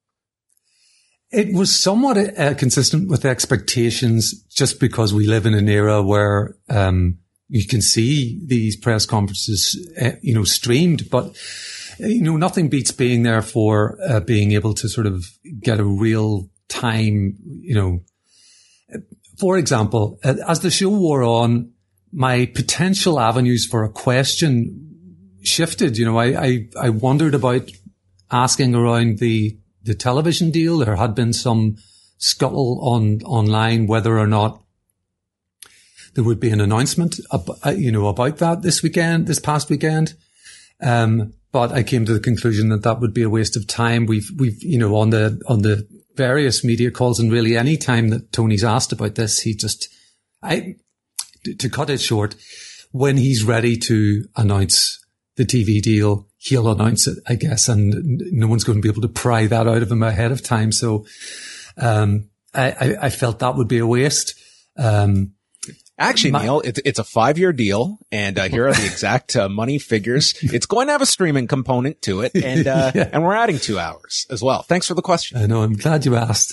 It was somewhat consistent with expectations just because we live in an era where you can see these press conferences, you know, streamed. But, you know, nothing beats being there for being able to sort of get a real time, you know. For example, as the show wore on, my potential avenues for a question shifted. You know, I wondered about asking around the television deal. There had been some scuttle online whether or not there would be an announcement, you know, about that this past weekend. But I came to the conclusion that would be a waste of time. We've, you know, on the various media calls, and really any time that Tony's asked about this, to cut it short, when he's ready to announce the TV deal, he'll announce it, I guess, and no one's going to be able to pry that out of him ahead of time. So, I felt that would be a waste. Actually, Neil, it's a 5-year deal, and here are the exact money figures. It's going to have a streaming component to it, and yeah. And we're adding 2 hours as well. Thanks for the question. I know, I'm glad you asked.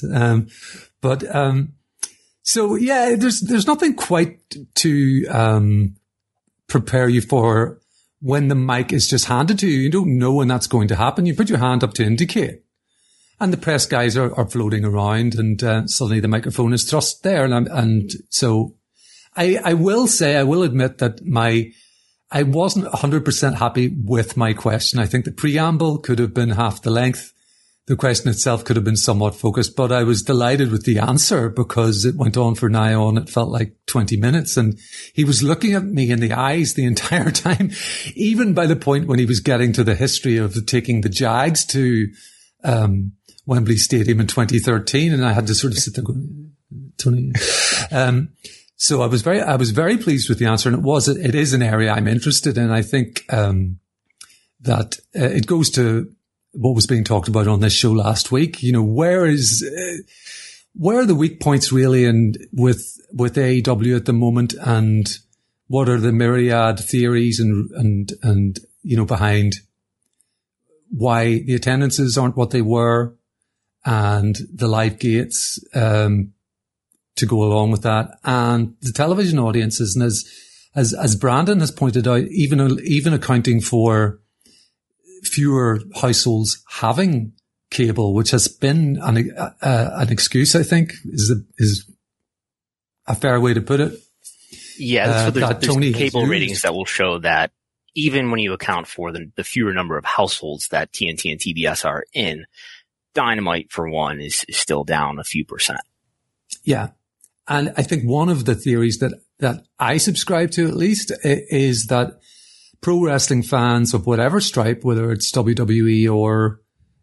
So yeah, there's nothing quite to prepare you for when the mic is just handed to you. You don't know when that's going to happen. You put your hand up to indicate, and the press guys are floating around, and suddenly the microphone is thrust there, and so. I will admit that I wasn't 100% happy with my question. I think the preamble could have been half the length. The question itself could have been somewhat focused, but I was delighted with the answer because it went on for nigh on. It felt like 20 minutes, and he was looking at me in the eyes the entire time, even by the point when he was getting to the history of taking the Jags to, Wembley Stadium in 2013. And I had to sort of sit there going, Tony, so I was very pleased with the answer, and it is an area I'm interested in. I think, that, it goes to what was being talked about on this show last week. You know, where are the weak points really with AEW at the moment, and what are the myriad theories and, you know, behind why the attendances aren't what they were, and the live gates, to go along with that, and the television audiences. And as Brandon has pointed out, even accounting for fewer households having cable, which has been an excuse, I think is a fair way to put it. Yeah, so there's cable ratings that will show that even when you account for the fewer number of households that TNT and TBS are in, Dynamite, for one, is still down a few percent. Yeah. And I think one of the theories that I subscribe to, at least, is that pro wrestling fans of whatever stripe, whether it's WWE or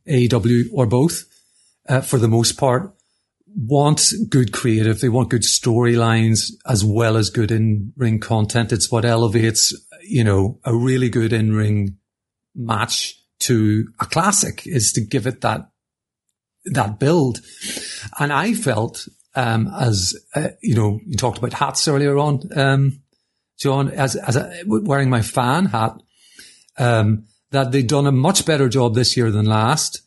AEW or both, for the most part, want good creative. They want good storylines as well as good in-ring content. It's what elevates, a really good in-ring match to a classic, is to give it that build. And I felt, you talked about hats earlier on, John, wearing my fan hat, that they'd done a much better job this year than last,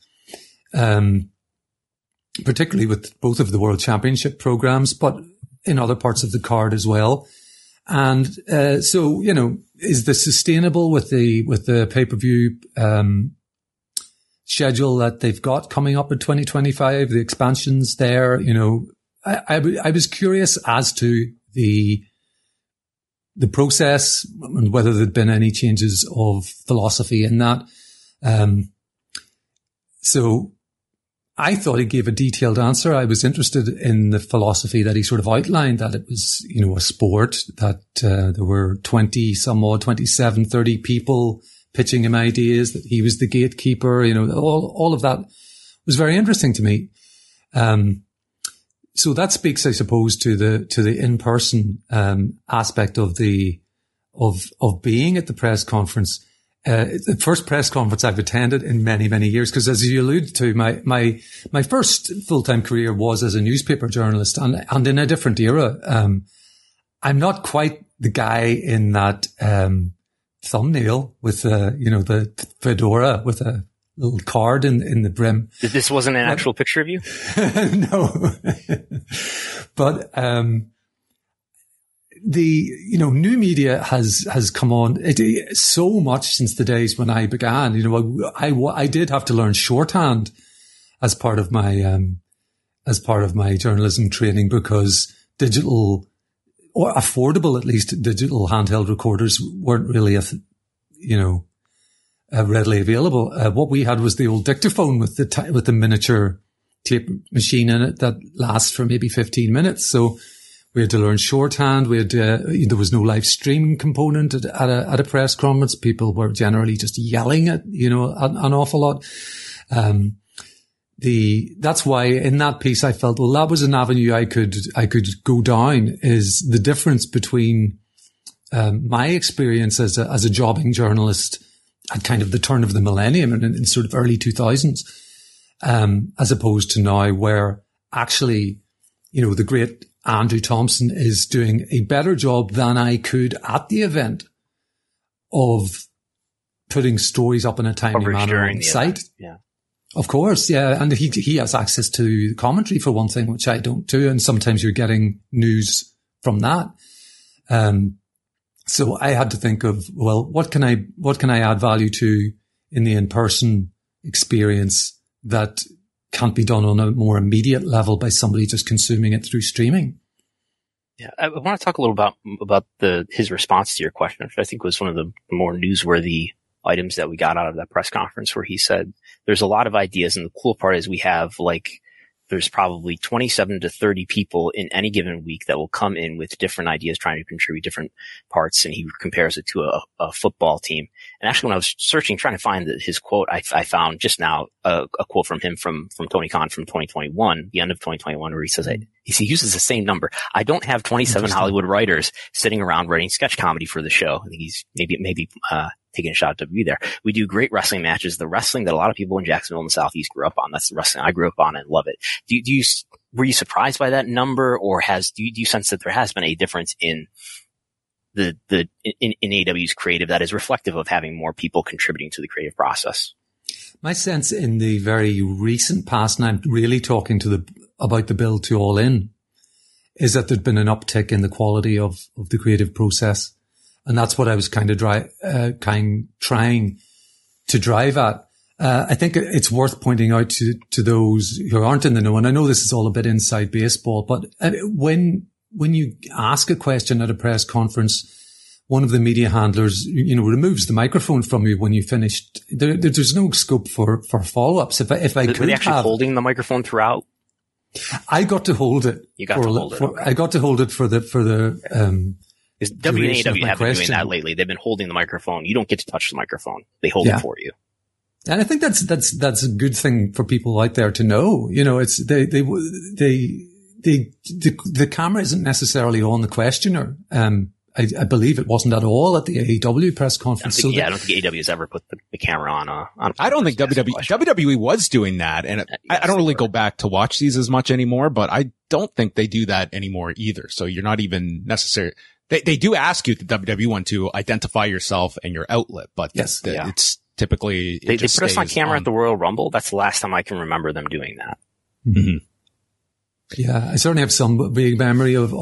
particularly with both of the World Championship programs, but in other parts of the card as well. And so, is this sustainable with the pay-per-view schedule that they've got coming up in 2025, the expansions there? I was curious as to the process and whether there'd been any changes of philosophy in that. So I thought he gave a detailed answer. I was interested in the philosophy that he sort of outlined, that it was, a sport, that there were 27, 30 people pitching him ideas, that he was the gatekeeper, all of that was very interesting to me. So that speaks, I suppose, to the in-person aspect of being at the press conference. The first press conference I've attended in many, many years, because as you allude to, my first full-time career was as a newspaper journalist, and in a different era. I'm not quite the guy in that thumbnail with the fedora with a little card in the brim. This wasn't an actual picture of you? No. But the new media has come on so much since the days when I began. I did have to learn shorthand as part of my journalism training, because digital, or affordable at least, digital handheld recorders weren't really readily available. What we had was the old dictaphone with the miniature tape machine in it that lasts for maybe 15 minutes. So we had to learn shorthand. There was no live streaming component at a press conference. People were generally just yelling at, an awful lot. That's why in that piece I felt, well, that was an avenue I could go down, is the difference between, my experience as a jobbing journalist at kind of the turn of the millennium and in sort of early 2000s, as opposed to now, where actually, the great Andrew Thompson is doing a better job than I could at the event of putting stories up in a timely manner on the site. Yeah. Of course, yeah. And he has access to commentary, for one thing, which I don't do. And sometimes you're getting news from that. So I had to think of, well, what can I add value to in the in-person experience that can't be done on a more immediate level by somebody just consuming it through streaming? Yeah, I want to talk a little about his response to your question, which I think was one of the more newsworthy items that we got out of that press conference, where he said there's a lot of ideas, and the cool part is we have there's probably 27 to 30 people in any given week that will come in with different ideas, trying to contribute different parts. And he compares it to a football team. And actually, when I was searching, trying to find his quote, I found just now a quote from him from Tony Khan from 2021, the end of 2021, where he says, he uses the same number. I don't have 27 Hollywood writers sitting around writing sketch comedy for the show. I think he's maybe taking a shot at W there. We do great wrestling matches, the wrestling that a lot of people in Jacksonville and the Southeast grew up on. That's the wrestling I grew up on and love it. Were you surprised by that number, or do you sense that there has been a difference in in AEW's creative that is reflective of having more people contributing to the creative process? My sense in the very recent past, and I'm really talking about the build to All In, is that there'd been an uptick in the quality of the creative process. And that's what I was kind of trying to drive at. I think it's worth pointing out to those who aren't in the know, and I know this is all a bit inside baseball, but when you ask a question at a press conference, one of the media handlers, removes the microphone from you when you finished. There's no scope for follow-ups. If I could, were they actually holding the microphone throughout? I got to hold it. You got to hold it. Okay. I got to hold it for the WNAW have been doing that lately. They've been holding the microphone. You don't get to touch the microphone. They hold it for you. And I think that's a good thing for people out there to know. You know, it's, the camera isn't necessarily on the questioner. I believe it wasn't at all at the AEW press conference. I don't think AEW has ever put the camera on I don't think WWE was doing that. And I don't really go back to watch these as much anymore, but I don't think they do that anymore either. So you're not even necessary. They do ask you at the WWE one to identify yourself and your outlet, but yes, it's typically, they put us on camera at the Royal Rumble. That's the last time I can remember them doing that. Mm-hmm. Yeah. I certainly have some big memory of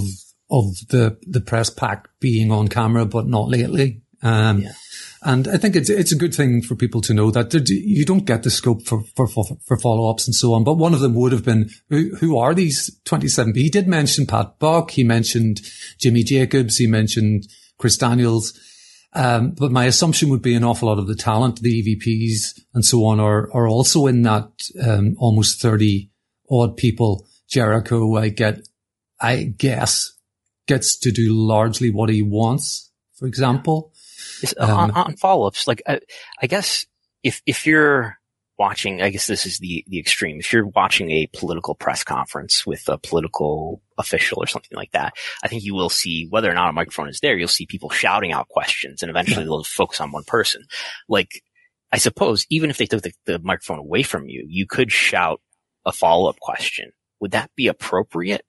the press pack being on camera, but not lately. And I think it's a good thing for people to know that you don't get the scope for follow-ups and so on. But one of them would have been, who are these 27? He did mention Pat Buck. He mentioned Jimmy Jacobs. He mentioned Chris Daniels. But my assumption would be an awful lot of the talent, the EVPs and so on are also in that, almost 30 odd people. Jericho, I guess, gets to do largely what he wants, for example. On follow-ups, like, I guess if you're watching, I guess this is the extreme. If you're watching a political press conference with a political official or something like that, I think you will see, whether or not a microphone is there, you'll see people shouting out questions, and eventually they'll focus on one person. Like, I suppose even if they took the microphone away from you, you could shout a follow-up question. Would that be appropriate?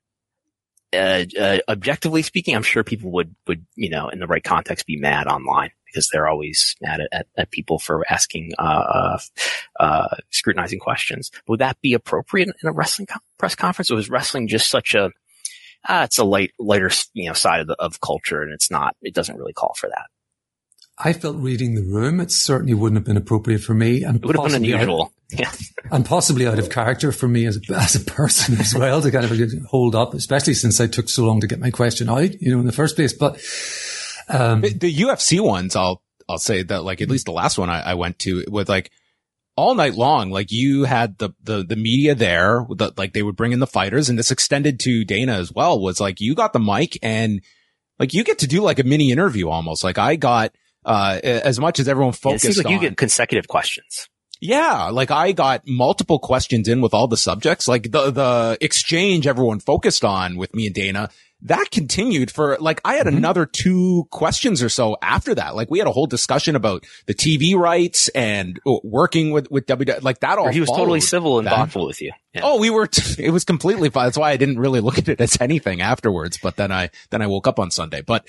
Objectively speaking, I'm sure people would, you know, in the right context, be mad online because they're always mad at people for asking, scrutinizing questions. Would that be appropriate in a wrestling press conference? Or was wrestling just such it's a lighter, you know, side of culture, and it doesn't really call for that? I felt reading the room, it certainly wouldn't have been appropriate for me. And it would have been unusual. And possibly out of character for me as a person as well to kind of hold up, especially since I took so long to get my question out, you know, in the first place. But, the UFC ones, I'll say that, like, at least the last one I went to with, like, all night long, like, you had the media there, like, they would bring in the fighters, and this extended to Dana as well, was like, you got the mic and, like, you get to do like a mini interview almost. Like, I got, as much as everyone focused on. It seems like you get consecutive questions. Yeah. Like, I got multiple questions in with all the subjects. Like, the exchange everyone focused on with me and Dana, that continued for, like, I had another 2 questions or so after that. Like, we had a whole discussion about the TV rights and working with WWE, like, that all. He was totally civil and thoughtful with you. Yeah. Oh, it was completely fine. That's why I didn't really look at it as anything afterwards. But then I woke up on Sunday. But,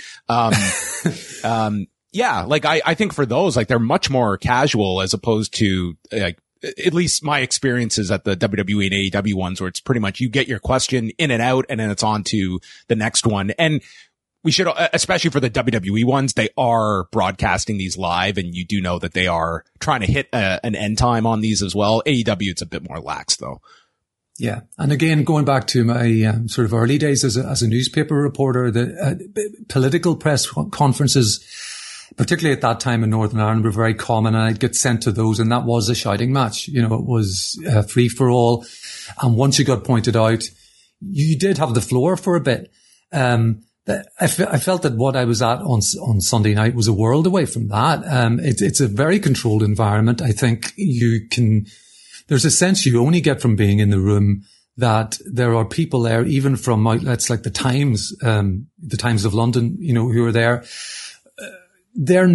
yeah, like, I think for those, like, they're much more casual as opposed to, like, at least my experiences at the WWE and AEW ones, where it's pretty much you get your question in and out and then it's on to the next one. And we should, especially for the WWE ones, they are broadcasting these live, and you do know that they are trying to hit an end time on these as well. AEW, it's a bit more lax though. Yeah. And again, going back to my sort of early days as a newspaper reporter, the political press conferences, particularly at that time in Northern Ireland, were very common, and I'd get sent to those, and that was a shouting match. You know, it was free for all. And once you got pointed out, you did have the floor for a bit. I felt that what I was at on Sunday night was a world away from that. It's a very controlled environment. I think there's a sense you only get from being in the room that there are people there, even from outlets like the Times of London, you know, who are there. A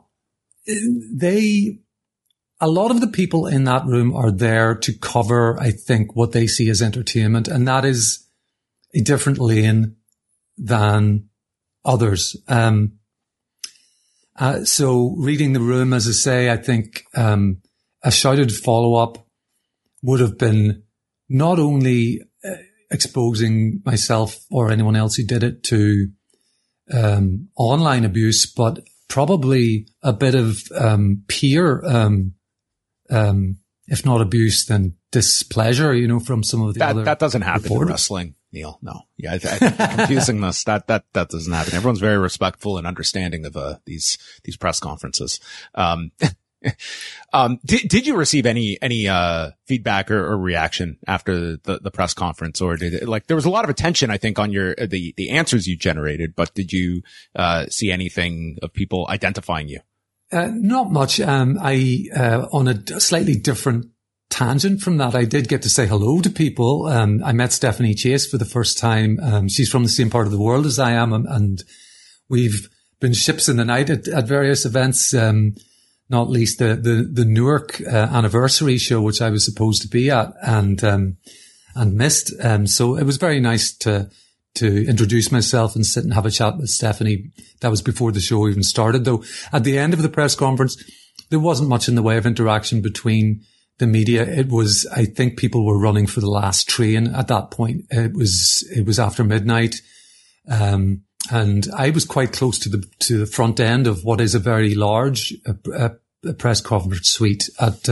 lot of the people in that room are there to cover, I think, what they see as entertainment, and that is a different lane than others. So reading the room, as I say, I think, a shouted follow-up would have been not only exposing myself or anyone else who did it to, online abuse, but probably a bit of peer, if not abuse, then displeasure, you know, from some of the other. That doesn't happen reporters. in wrestling, Neil. No, yeah, I think confusing this. That doesn't happen. Everyone's very respectful and understanding of these press conferences. Did you receive any feedback or reaction after the press conference, or did it, like, there was a lot of attention, I think, on the answers you generated, but did you see anything of people identifying you? Not much. On a slightly different tangent from that, I did get to say hello to people. I met Stephanie Chase for the first time. She's from the same part of the world as I am, and we've been ships in the night at various events, not least the Newark anniversary show, which I was supposed to be at and missed. So it was very nice to introduce myself and sit and have a chat with Stephanie. That was before the show even started, though. At the end of the press conference, there wasn't much in the way of interaction between the media. It was, I think people were running for the last train at that point. It was after midnight. And I was quite close to the front end of what is a very large press conference suite at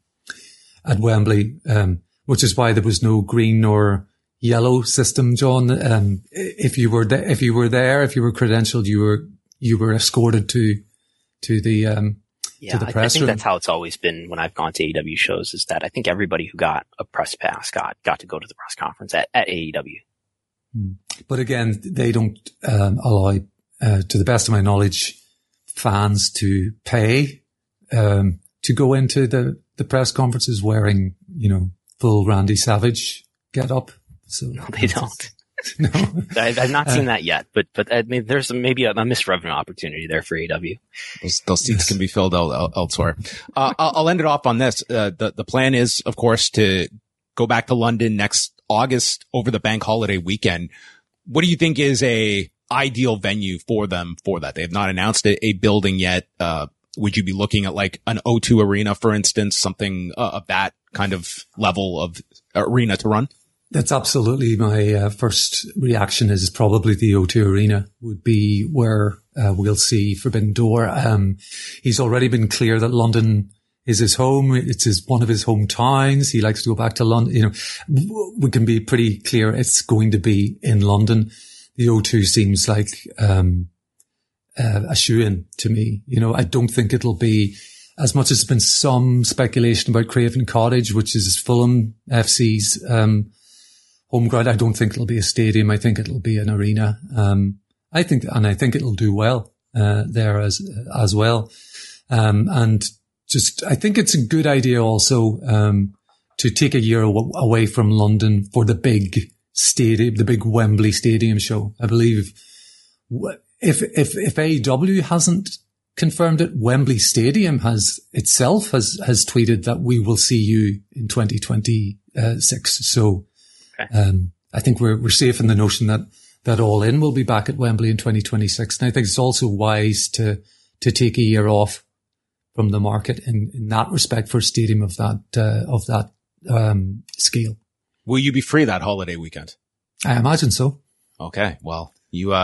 Wembley, which is why there was no green or yellow system, John. If you were credentialed, you were escorted to the press room. I think that's how it's always been when I've gone to AEW shows, is that I think everybody who got a press pass got to go to the press conference at AEW. But again, they don't allow, to the best of my knowledge, fans to pay to go into the press conferences wearing, full Randy Savage get up. So no, they don't. No, I've not seen that yet, but I mean, there's maybe a missed revenue opportunity there for AEW. Those seats can be filled elsewhere. I'll end it off on this. The plan is, of course, to go back to London next August over the bank holiday weekend. What do you think is a ideal venue for them for that? They have not announced a building yet. Would you be looking at like an O2 Arena, for instance, something of that kind of level of arena to run? That's absolutely my first reaction. Is probably the O2 Arena would be where we'll see Forbidden Door. He's already been clear that London is his home. It's one of his hometowns. He likes to go back to London. We can be pretty clear it's going to be in London. The O2 seems like a shoo-in to me. I don't think it'll be, as much as there's been some speculation about Craven Cottage, which is Fulham FC's home ground. I don't think it'll be a stadium. I think it'll be an arena. I think it'll do well there as well. And just, I think it's a good idea also to take a year away from London for the big stadium, the big Wembley Stadium show. I believe if AEW hasn't confirmed it, Wembley Stadium has tweeted that we will see you in 2026. So I think we're safe in the notion that All In will be back at Wembley in 2026. And I think it's also wise to take a year off from the market in that respect for a stadium of that scale. Will you be free that holiday weekend? I imagine so. Okay. Well,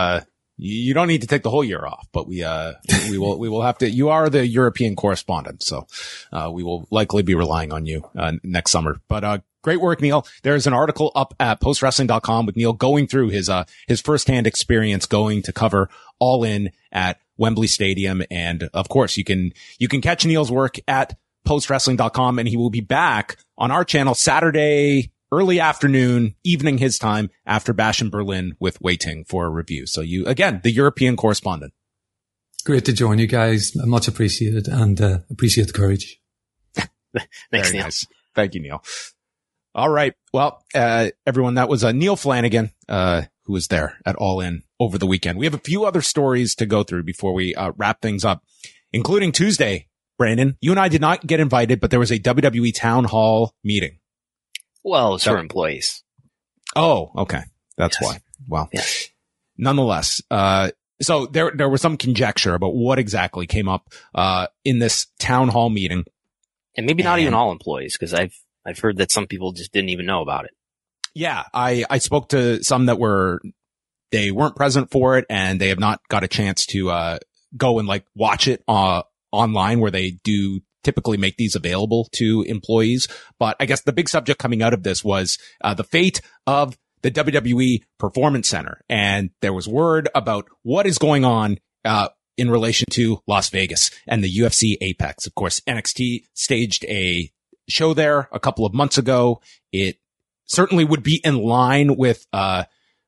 you don't need to take the whole year off, but we will have to. You are the European correspondent, so we will likely be relying on you next summer. But great work, Neil. There's an article up at postwrestling.com with Neil going through his firsthand experience going to cover All In at Wembley Stadium, and of course you can catch Neil's work at postwrestling.com, and he will be back on our channel Saturday early afternoon, evening his time, after Bash in Berlin with Wei Ting for a review. So you, again, the European correspondent. Great to join you guys. Much appreciated, and appreciate the courage. Thanks, Neil. Nice. Thank you, Neil. All right. Well, everyone, that was Neil Flanagan, who was there at All In over the weekend. We have a few other stories to go through before we wrap things up, including Tuesday. Brandon, you and I did not get invited, but there was a WWE town hall meeting. Well, it's for employees. Oh, okay. That's why. Well, nonetheless, so there was some conjecture about what exactly came up, in this town hall meeting. And maybe not even all employees, because I've heard that some people just didn't even know about it. Yeah. I spoke to some that they weren't present for it, and they have not got a chance to, go and watch it, online, where they do typically make these available to employees. But I guess the big subject coming out of this was the fate of the WWE Performance Center. And there was word about what is going on in relation to Las Vegas and the UFC Apex. Of course, NXT staged a show there a couple of months ago. It certainly would be in line with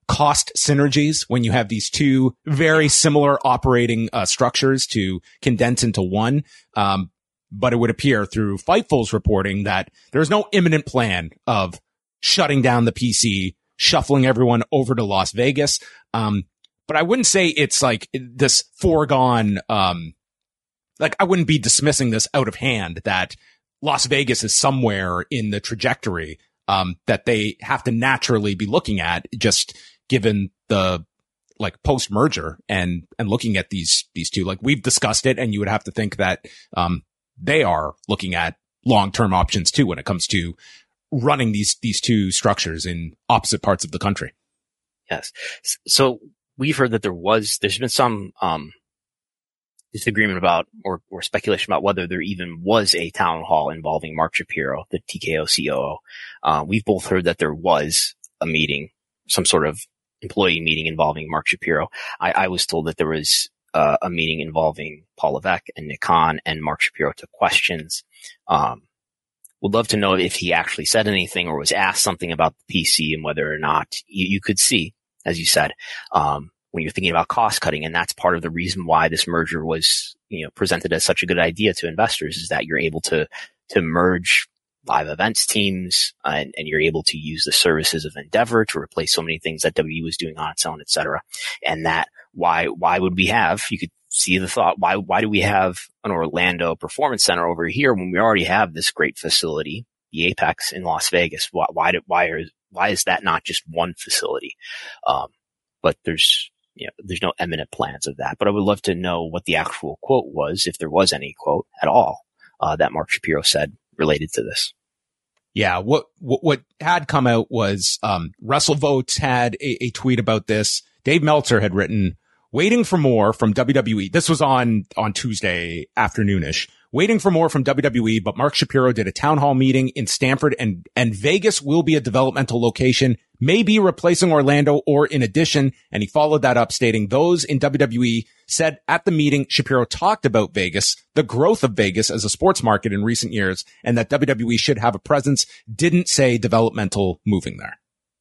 cost synergies when you have these two very similar operating structures to condense into one. But it would appear through Fightful's reporting that there's no imminent plan of shutting down the PC, shuffling everyone over to Las Vegas. But I wouldn't say it's like this foregone, like I wouldn't be dismissing this out of hand that Las Vegas is somewhere in the trajectory, that they have to naturally be looking at, just given the like post merger and looking at these two. Like we've discussed it, and you would have to think that, they are looking at long-term options too when it comes to running these two structures in opposite parts of the country. Yes. So we've heard that there's been some, disagreement about or speculation about whether there even was a town hall involving Mark Shapiro, the TKO COO. We've both heard that there was a meeting, some sort of employee meeting involving Mark Shapiro. I was told that there was a meeting involving Paul Levesque and Nick Khan, and Mark Shapiro took questions. Would love to know if he actually said anything or was asked something about the PC and whether or not you could see, as you said, when you're thinking about cost cutting. And that's part of the reason why this merger was, presented as such a good idea to investors, is that you're able to merge live events teams, and you're able to use the services of Endeavor to replace so many things that WWE was doing on its own, et cetera. And that why would we have, you could see the thought, why do we have an Orlando Performance Center over here when we already have this great facility, the Apex in Las Vegas? Why is that not just one facility? But there's no imminent plans of that. But I would love to know what the actual quote was, if there was any quote at all, that Mark Shapiro said related to this. Yeah. What had come out was, WrestleVotes had a tweet about this. Dave Meltzer had written, waiting for more from WWE. This was on Tuesday afternoonish. Waiting for more from WWE, but Mark Shapiro did a town hall meeting in Stamford, and Vegas will be a developmental location, maybe replacing Orlando or in addition. And he followed that up stating those in WWE said at the meeting, Shapiro talked about Vegas, the growth of Vegas as a sports market in recent years, and that WWE should have a presence, didn't say developmental moving there.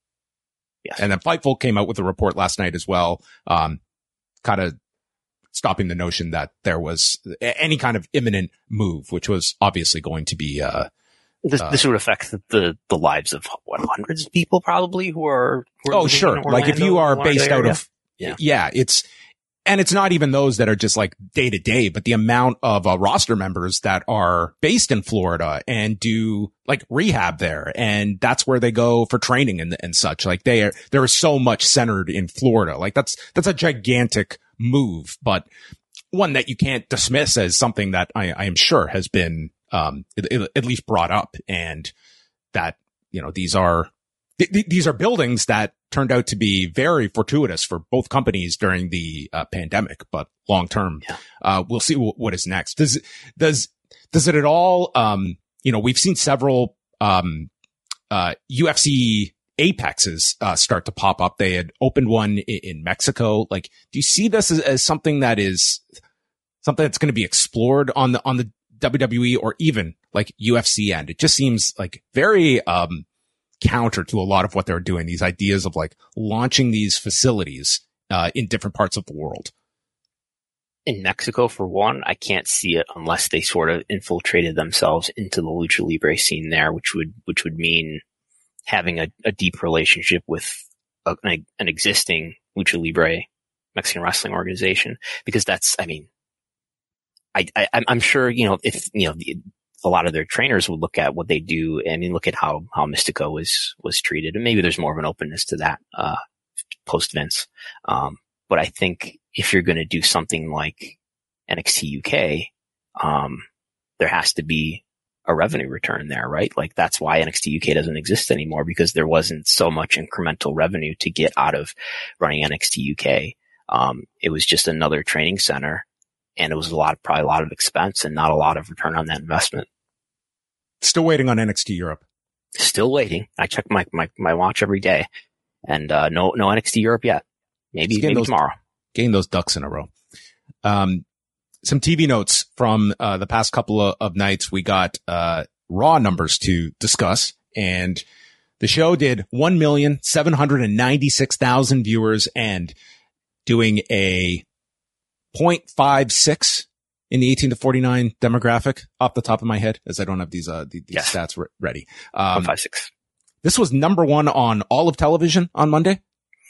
Yes. And then Fightful came out with a report last night as well, kind of stopping the notion that there was any kind of imminent move, which was obviously going to be, this would affect the lives of hundreds of people probably who are oh, sure. Orlando, like if you are based out of, it's not even those that are just like day to day, but the amount of roster members that are based in Florida and do like rehab there. And that's where they go for training and such. Like there is so much centered in Florida. Like that's a gigantic move, but one that you can't dismiss as something that I am sure has been, at least brought up, and that, these are buildings that turned out to be very fortuitous for both companies during the pandemic, but long term, we'll see what is next. Does it at all, we've seen several, UFC Apexes, start to pop up. They had opened one in Mexico. Like, do you see this as something that is something that's going to be explored on the WWE or even like UFC end? It just seems like very, counter to a lot of what they're doing. These ideas of like launching these facilities, in different parts of the world. In Mexico, for one, I can't see it unless they sort of infiltrated themselves into the Lucha Libre scene there, which would mean having a deep relationship with an existing Lucha Libre Mexican wrestling organization, because that's, I'm sure, if, a lot of their trainers would look at what they do and look at how Mystico was treated. And maybe there's more of an openness to that, post Vince. But I think if you're going to do something like NXT UK, there has to be a revenue return there, right? Like that's why NXT UK doesn't exist anymore, because there wasn't so much incremental revenue to get out of running NXT UK. It was just another training center, and it was probably a lot of expense and not a lot of return on that investment. Still waiting on NXT Europe. Still waiting. I check my watch every day, and no NXT Europe yet. Maybe tomorrow. Getting those ducks in a row. Some TV notes from the past couple of nights. We got Raw numbers to discuss, and The show did 1,796,000 viewers and doing a 0.56 in the 18 to 49 demographic off the top of my head, as I don't have these stats ready. 0.56. This was number one on all of television on Monday.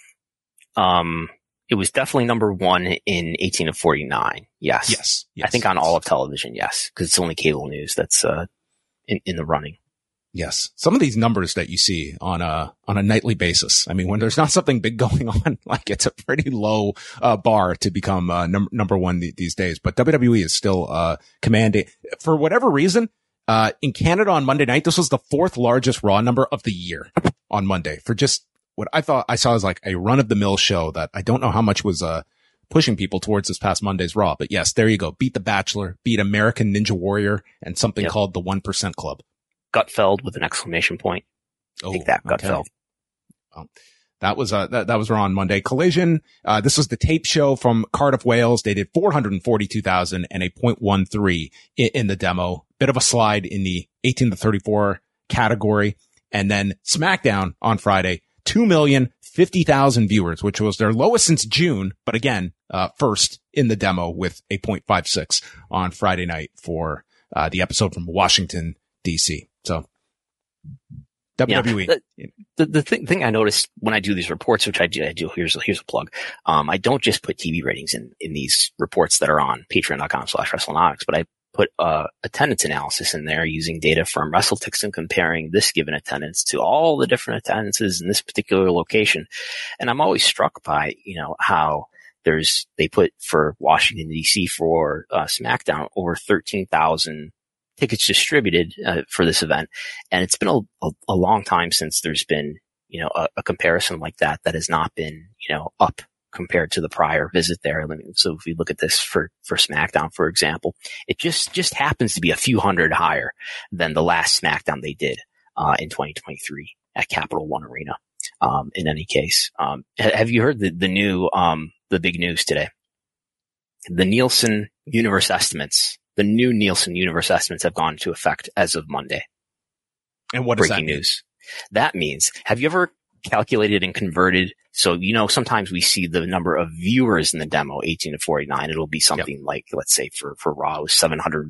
It was definitely number one in 18 to 49. Yes. I think on all of television. Yes. Cause it's only cable news that's, in the running. Yes. Some of these numbers that you see on a nightly basis. I mean, when there's not something big going on, like it's a pretty low, bar to become, number one these days. But WWE is still, commanding for whatever reason. In Canada on Monday night, this was the fourth largest Raw number of the year on Monday for just what I thought I saw as like a run of the mill show that I don't know how much was, pushing people towards this past Monday's Raw. But yes, there you go. Beat The Bachelor, beat American Ninja Warrior, and something called the 1% Club. Gutfeld with an exclamation point. Take that, Gutfeld. Well, that was Raw on Monday. Collision. This was the tape show from Cardiff, Wales. They did 442,000 and a 0.13 in the demo. Bit of a slide in the 18 to 34 category. And then SmackDown on Friday, 2,050,000 viewers, which was their lowest since June. But again, first in the demo with a 0.56 on Friday night for, the episode from Washington, DC. So WWE. Yeah, the thing I noticed when I do these reports, which I do, here's a plug. I don't just put TV ratings in these reports that are on patreon.com/WrestleNomics, but I put attendance analysis in there using data from WrestleTix and comparing this given attendance to all the different attendances in this particular location. And I'm always struck by, how they put for Washington DC for SmackDown over 13,000 tickets distributed for this event. And it's been a long time since there's been, a comparison like that has not been, up compared to the prior visit there. So if we look at this for SmackDown, for example, it just happens to be a few hundred higher than the last SmackDown they did, in 2023 at Capital One Arena. In any case, have you heard the new, the big news today? The Nielsen Universe estimates. The new Nielsen Universe estimates have gone into effect as of Monday. And what does Breaking that mean? news. That means, have you ever calculated and converted? So, sometimes we see the number of viewers in the demo, 18 to 49. It'll be something like, let's say for Raw, it was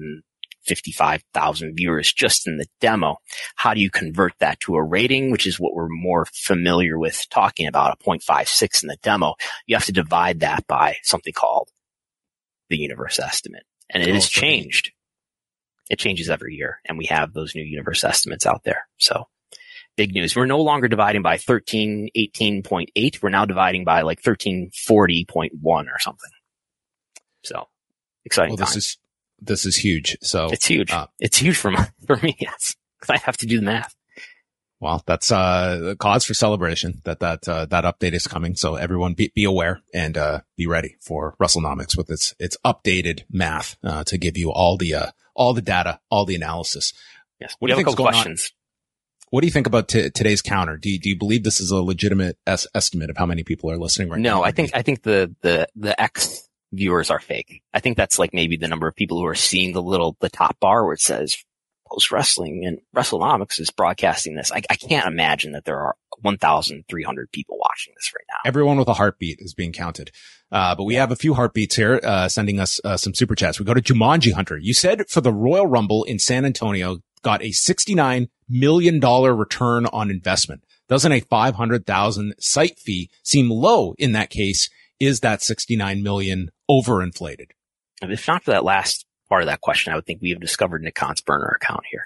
755,000 viewers just in the demo. How do you convert that to a rating, which is what we're more familiar with talking about, a 0.56 in the demo? You have to divide that by something called the Universe estimate. And it has changed. It changes every year. And we have those new Universe estimates out there. So big news. We're no longer dividing by 1318.8. We're now dividing by like 1340.1 or something. So exciting. Well, this is huge. So it's huge. It's huge for me. Yes. Cause I have to do the math. Well, that's a cause for celebration that update is coming. So everyone be aware and be ready for WrestleNomics with its updated math to give you all the data, all the analysis. Yes. What do you think is going on? What do you think about today's counter? Do you believe this is a legitimate estimate of how many people are listening right now? No, I think the X viewers are fake. I think that's like maybe the number of people who are seeing the top bar where it says Post Wrestling and WrestleNomics is broadcasting this. I can't imagine that there are 1,300 people watching this right now. Everyone with a heartbeat is being counted. But we have a few heartbeats here, sending us, some super chats. We go to Jumanji Hunter. You said for the Royal Rumble in San Antonio got a $69 million return on investment. Doesn't a $500,000 site fee seem low in that case? Is that $69 million overinflated? If not for that last part of that question, I would think we have discovered Nick Khan's burner account here.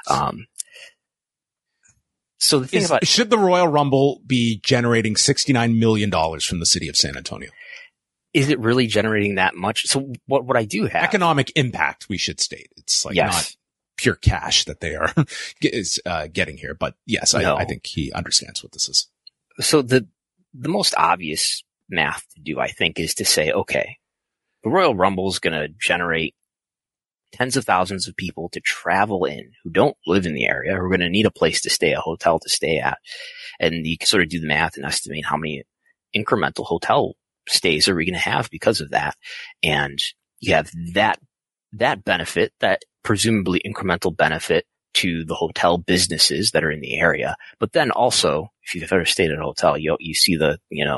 So the thing should the Royal Rumble be generating $69 million from the city of San Antonio? Is it really generating that much? So what I do have economic impact, we should state. It's like not pure cash that they are getting here, but yes, I think he understands what this is. So the most obvious math to do, I think, is to say, okay, the Royal Rumble is going to generate tens of thousands of people to travel in who don't live in the area, who are going to need a place to stay, a hotel to stay at. And you can sort of do the math and estimate how many incremental hotel stays are we going to have because of that. And you have that benefit, that presumably incremental benefit to the hotel businesses that are in the area. But then also, if you've ever stayed at a hotel, you see the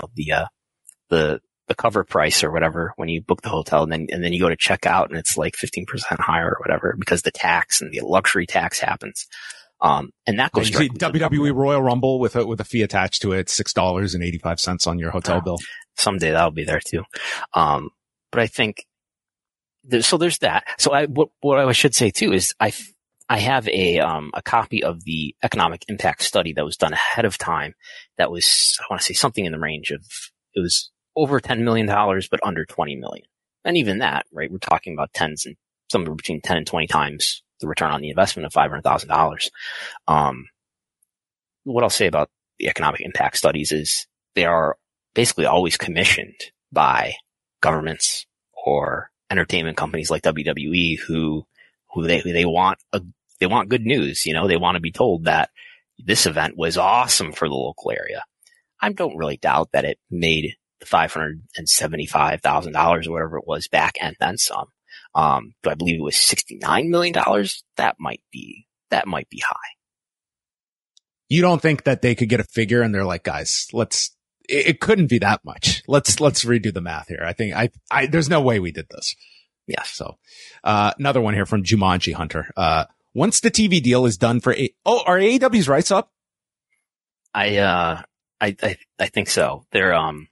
cover price or whatever when you book the hotel, and then you go to check out and it's like 15% higher or whatever because the tax and the luxury tax happens. And that goes straight. WWE Royal Rumble with a fee attached to it, $6.85 on your hotel bill. Someday that'll be there too. But I think there's that. So what I should say too is I have a copy of the economic impact study that was done ahead of time. That was, I want to say something in the range of, it was over $10 million, but under 20 million. And even that, right? We're talking about tens and somewhere between 10 and 20 times the return on the investment of $500,000. What I'll say about the economic impact studies is they are basically always commissioned by governments or entertainment companies like WWE who they want good news. You know, they want to be told that this event was awesome for the local area. I don't really doubt that it made the $575,000 or whatever it was back and then some. Do I believe it was $69 million? That might be high. You don't think that they could get a figure and they're like, guys, it couldn't be that much. Let's redo the math here. I think there's no way we did this. Yeah. So, another one here from Jumanji Hunter. Once the TV deal is done are AEW's rights up? I think so. There's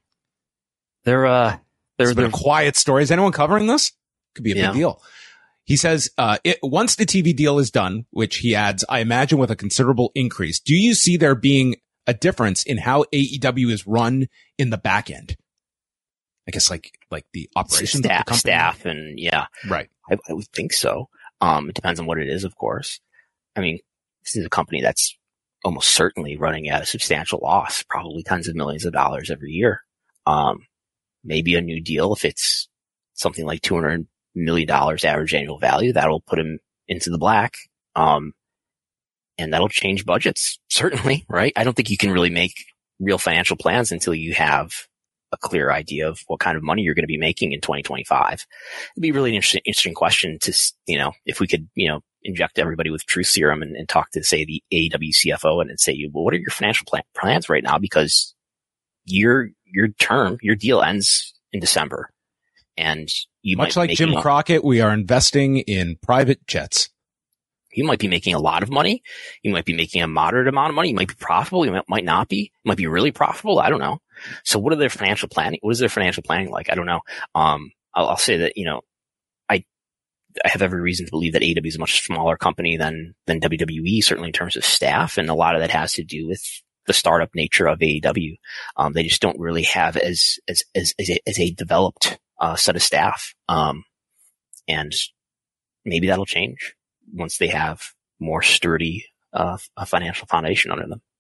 been a quiet story. Is anyone covering this? Could be a big deal. He says, once the TV deal is done, which he adds, I imagine with a considerable increase, do you see there being a difference in how AEW is run in the back end? I guess like the operations of the company. Staff and yeah. Right. I would think so. It depends on what it is, of course. I mean, this is a company that's almost certainly running at a substantial loss, probably tens of millions of dollars every year. Maybe a new deal, if it's something like $200 million average annual value, that'll put him into the black. And that'll change budgets, certainly, right? I don't think you can really make real financial plans until you have a clear idea of what kind of money you're going to be making in 2025. It'd be really an interesting question to, if we could, inject everybody with truth serum and talk to, say, the AEW CFO and say, well, what are your financial plans right now? Because your deal ends in December, and you much like Jim Crockett, we are investing in private jets. You might be making a lot of money. You might be making a moderate amount of money. You might be profitable. You might not be. You might be really profitable. I don't know. So what is their financial planning like? I don't know. I'll say that, I have every reason to believe that AEW is a much smaller company than WWE, certainly in terms of staff. And a lot of that has to do with the startup nature of AEW. They just don't really have as a developed, set of staff. And maybe that'll change once they have more sturdy, a financial foundation under them.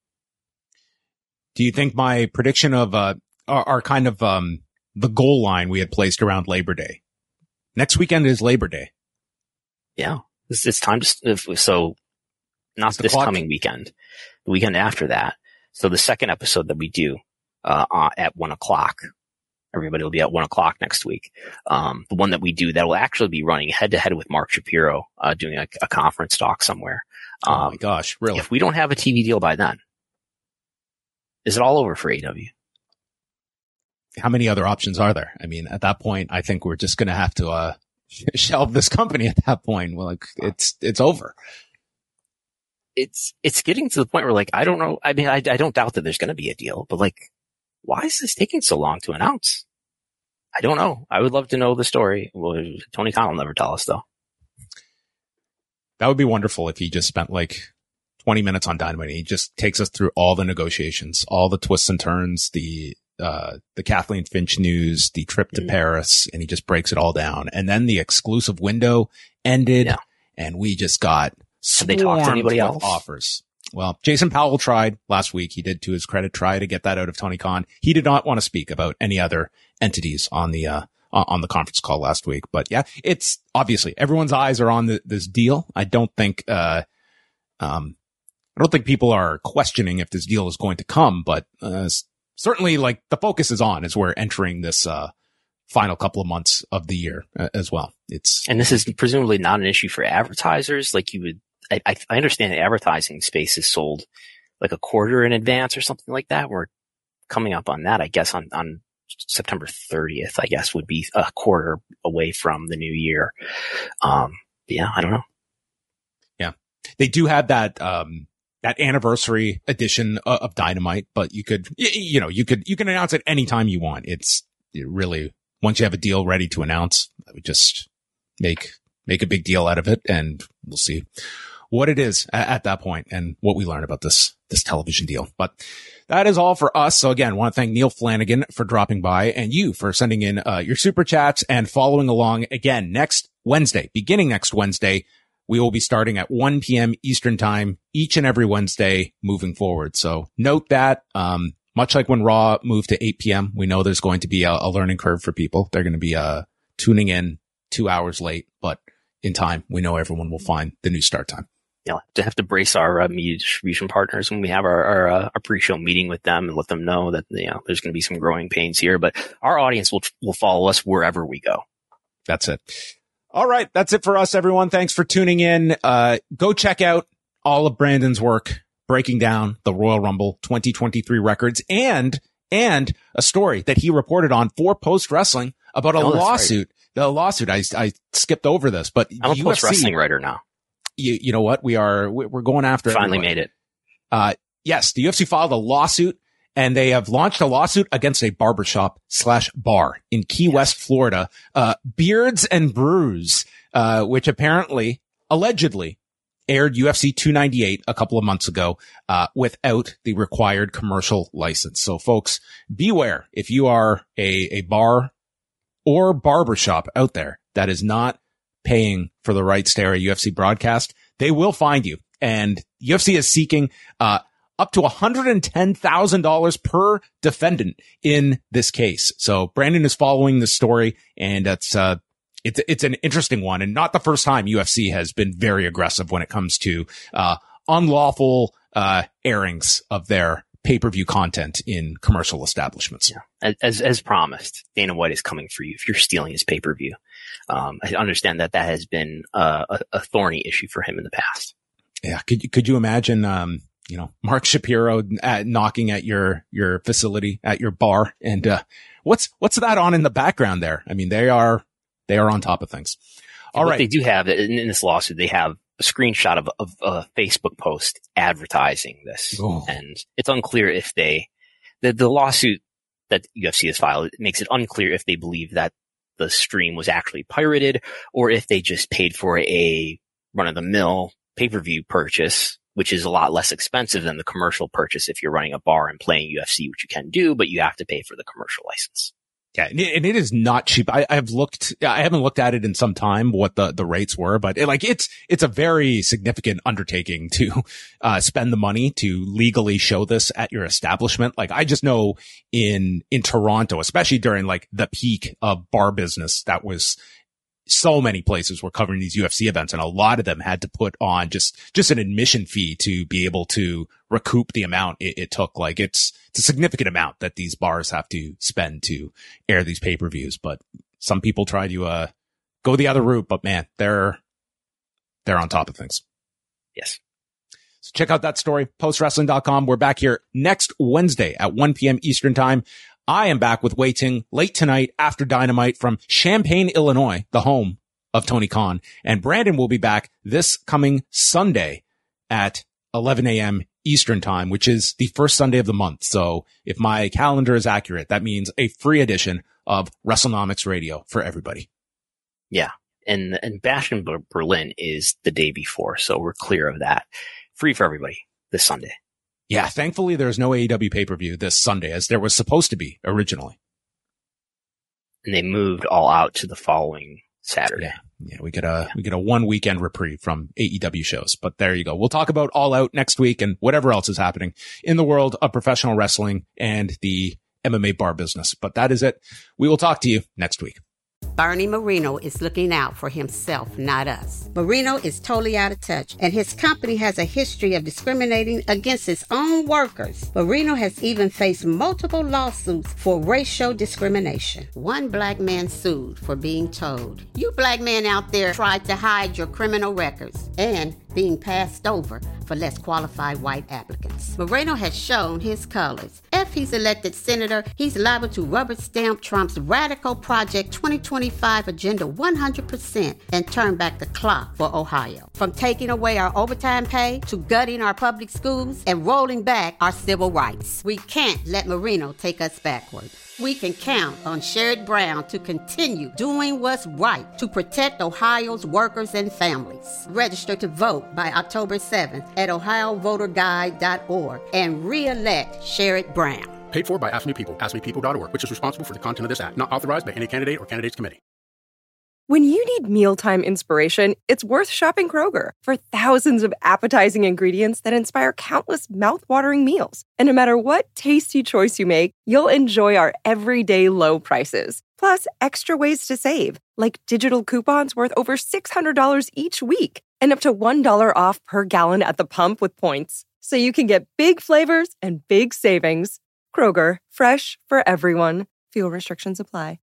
Do you think my prediction of, our kind of, the goal line we had placed around Labor Day? Next weekend is Labor Day. Yeah. It's time so not this coming weekend, the weekend after that. So the second episode that we do, at 1:00, everybody will be at 1:00 next week. The one that we do that will actually be running head to head with Mark Shapiro, doing a conference talk somewhere. Oh my gosh, really? If we don't have a TV deal by then, is it all over for AEW? How many other options are there? I mean, at that point, I think we're just going to have to, shelve this company at that point. Well, it's over. It's getting to the point where, I don't know. I mean, I don't doubt that there's going to be a deal, but why is this taking so long to announce? I don't know. I would love to know the story. Well, Tony Khan will never tell us, though. That would be wonderful if he just spent 20 minutes on Dynamite. He just takes us through all the negotiations, all the twists and turns, the Kathleen Finch news, the trip to Paris, and he just breaks it all down. And then the exclusive window ended, and we just got Have they talked to anybody else? Offers. Well, Jason Powell tried last week. He did, to his credit, try to get that out of Tony Khan. He did not want to speak about any other entities on the conference call last week. But yeah, it's obviously everyone's eyes are on this deal. I don't think people are questioning if this deal is going to come, but certainly the focus is on as we're entering this final couple of months of the year as well. And this is presumably not an issue for advertisers. I understand the advertising space is sold like a quarter in advance or something like that. We're coming up on that, I guess, on September 30th, I guess, would be a quarter away from the new year. Yeah, I don't know. Yeah. They do have that, that anniversary edition of Dynamite, but you can announce it anytime you want. It's really, once you have a deal ready to announce, I would just make a big deal out of it, and we'll see what it is at that point and what we learn about this television deal. But that is all for us. So again, I want to thank Neil Flanagan for dropping by and you for sending in your super chats and following along. Again, beginning next Wednesday, we will be starting at 1 p.m. Eastern time each and every Wednesday moving forward. So note that, much like when Raw moved to 8 p.m., we know there's going to be a learning curve for people. They're going to be tuning in 2 hours late, but in time, we know everyone will find the new start time. Yeah, to have to brace our media distribution partners when we have our pre-show meeting with them and let them know that, there's going to be some growing pains here, but our audience will follow us wherever we go. That's it. All right. That's it for us, everyone. Thanks for tuning in. Go check out all of Brandon's work breaking down the Royal Rumble 2023 records and a story that he reported on for Post Wrestling about a lawsuit. Right. The lawsuit. I skipped over this, but I'm a Post Wrestling writer now. You know what? We're going after Finally everyone. Made it. Yes, the UFC filed a lawsuit, and they have launched a lawsuit against a barbershop/bar in Key West, Florida, Beards and Brews, which allegedly aired UFC 298 a couple of months ago, without the required commercial license. So folks, beware if you are a bar or barbershop out there that is not paying for the rights to air a UFC broadcast, they will find you. And UFC is seeking up to $110,000 per defendant in this case. So Brandon is following the story, and it's an interesting one, and not the first time UFC has been very aggressive when it comes to unlawful airings of their pay-per-view content in commercial establishments. Yeah. As promised, Dana White is coming for you if you're stealing his pay-per-view. I understand that has been a thorny issue for him in the past. Yeah. Could you imagine, Mark Shapiro knocking at your facility, at your bar, and what's that on in the background there? I mean, they are on top of things. All right. They do have in this lawsuit, they have a screenshot of a Facebook post advertising this. Oh. And it's unclear if the lawsuit that UFC has filed, it makes it unclear if they believe that the stream was actually pirated or if they just paid for a run-of-the-mill pay-per-view purchase, which is a lot less expensive than the commercial purchase if you're running a bar and playing UFC, which you can do, but you have to pay for the commercial license. Yeah, and it is not cheap. I haven't looked at it in some time what the rates were, but it's a very significant undertaking to spend the money to legally show this at your establishment. Like, I just know in Toronto, especially during like the peak of bar business, that was so many places were covering these UFC events, and a lot of them had to put on just an admission fee to be able to recoup the amount it took. Like, it's a significant amount that these bars have to spend to air these pay-per-views. But some people try to go the other route, but man, they're on top of things. Yes. So check out that story, postwrestling.com. We're back here next Wednesday at 1 p.m. Eastern time. I am back with Wei Ting late tonight after Dynamite from Champaign, Illinois, the home of Tony Khan. And Brandon will be back this coming Sunday at 11 a.m. Eastern time, which is the first Sunday of the month. So if my calendar is accurate, that means a free edition of WrestleNomics Radio for everybody. Yeah. And Bash in Berlin is the day before. So we're clear of that. Free for everybody this Sunday. Yeah, thankfully there's no AEW pay-per-view this Sunday, as there was supposed to be originally. And they moved All Out to the following Saturday. Yeah, we get a one weekend reprieve from AEW shows, but there you go. We'll talk about All Out next week and whatever else is happening in the world of professional wrestling and the MMA bar business. But that is it. We will talk to you next week. Bernie Marino is looking out for himself, not us. Marino is totally out of touch, and his company has a history of discriminating against its own workers. Marino has even faced multiple lawsuits for racial discrimination. One black man sued for being told, "You black men out there tried to hide your criminal records," and being passed over for less qualified white applicants. Moreno has shown his colors. If he's elected senator, he's liable to rubber stamp Trump's radical Project 2025 agenda 100% and turn back the clock for Ohio. From taking away our overtime pay to gutting our public schools and rolling back our civil rights. We can't let Moreno take us backward. We can count on Sherrod Brown to continue doing what's right to protect Ohio's workers and families. Register to vote by October 7th at ohiovoterguide.org and re-elect Sherrod Brown. Paid for by Ask Me People, askmepeople.org, which is responsible for the content of this act. Not authorized by any candidate or candidates committee. When you need mealtime inspiration, it's worth shopping Kroger for thousands of appetizing ingredients that inspire countless mouth-watering meals. And no matter what tasty choice you make, you'll enjoy our everyday low prices. Plus, extra ways to save, like digital coupons worth over $600 each week and up to $1 off per gallon at the pump with points. So you can get big flavors and big savings. Kroger, fresh for everyone. Fuel restrictions apply.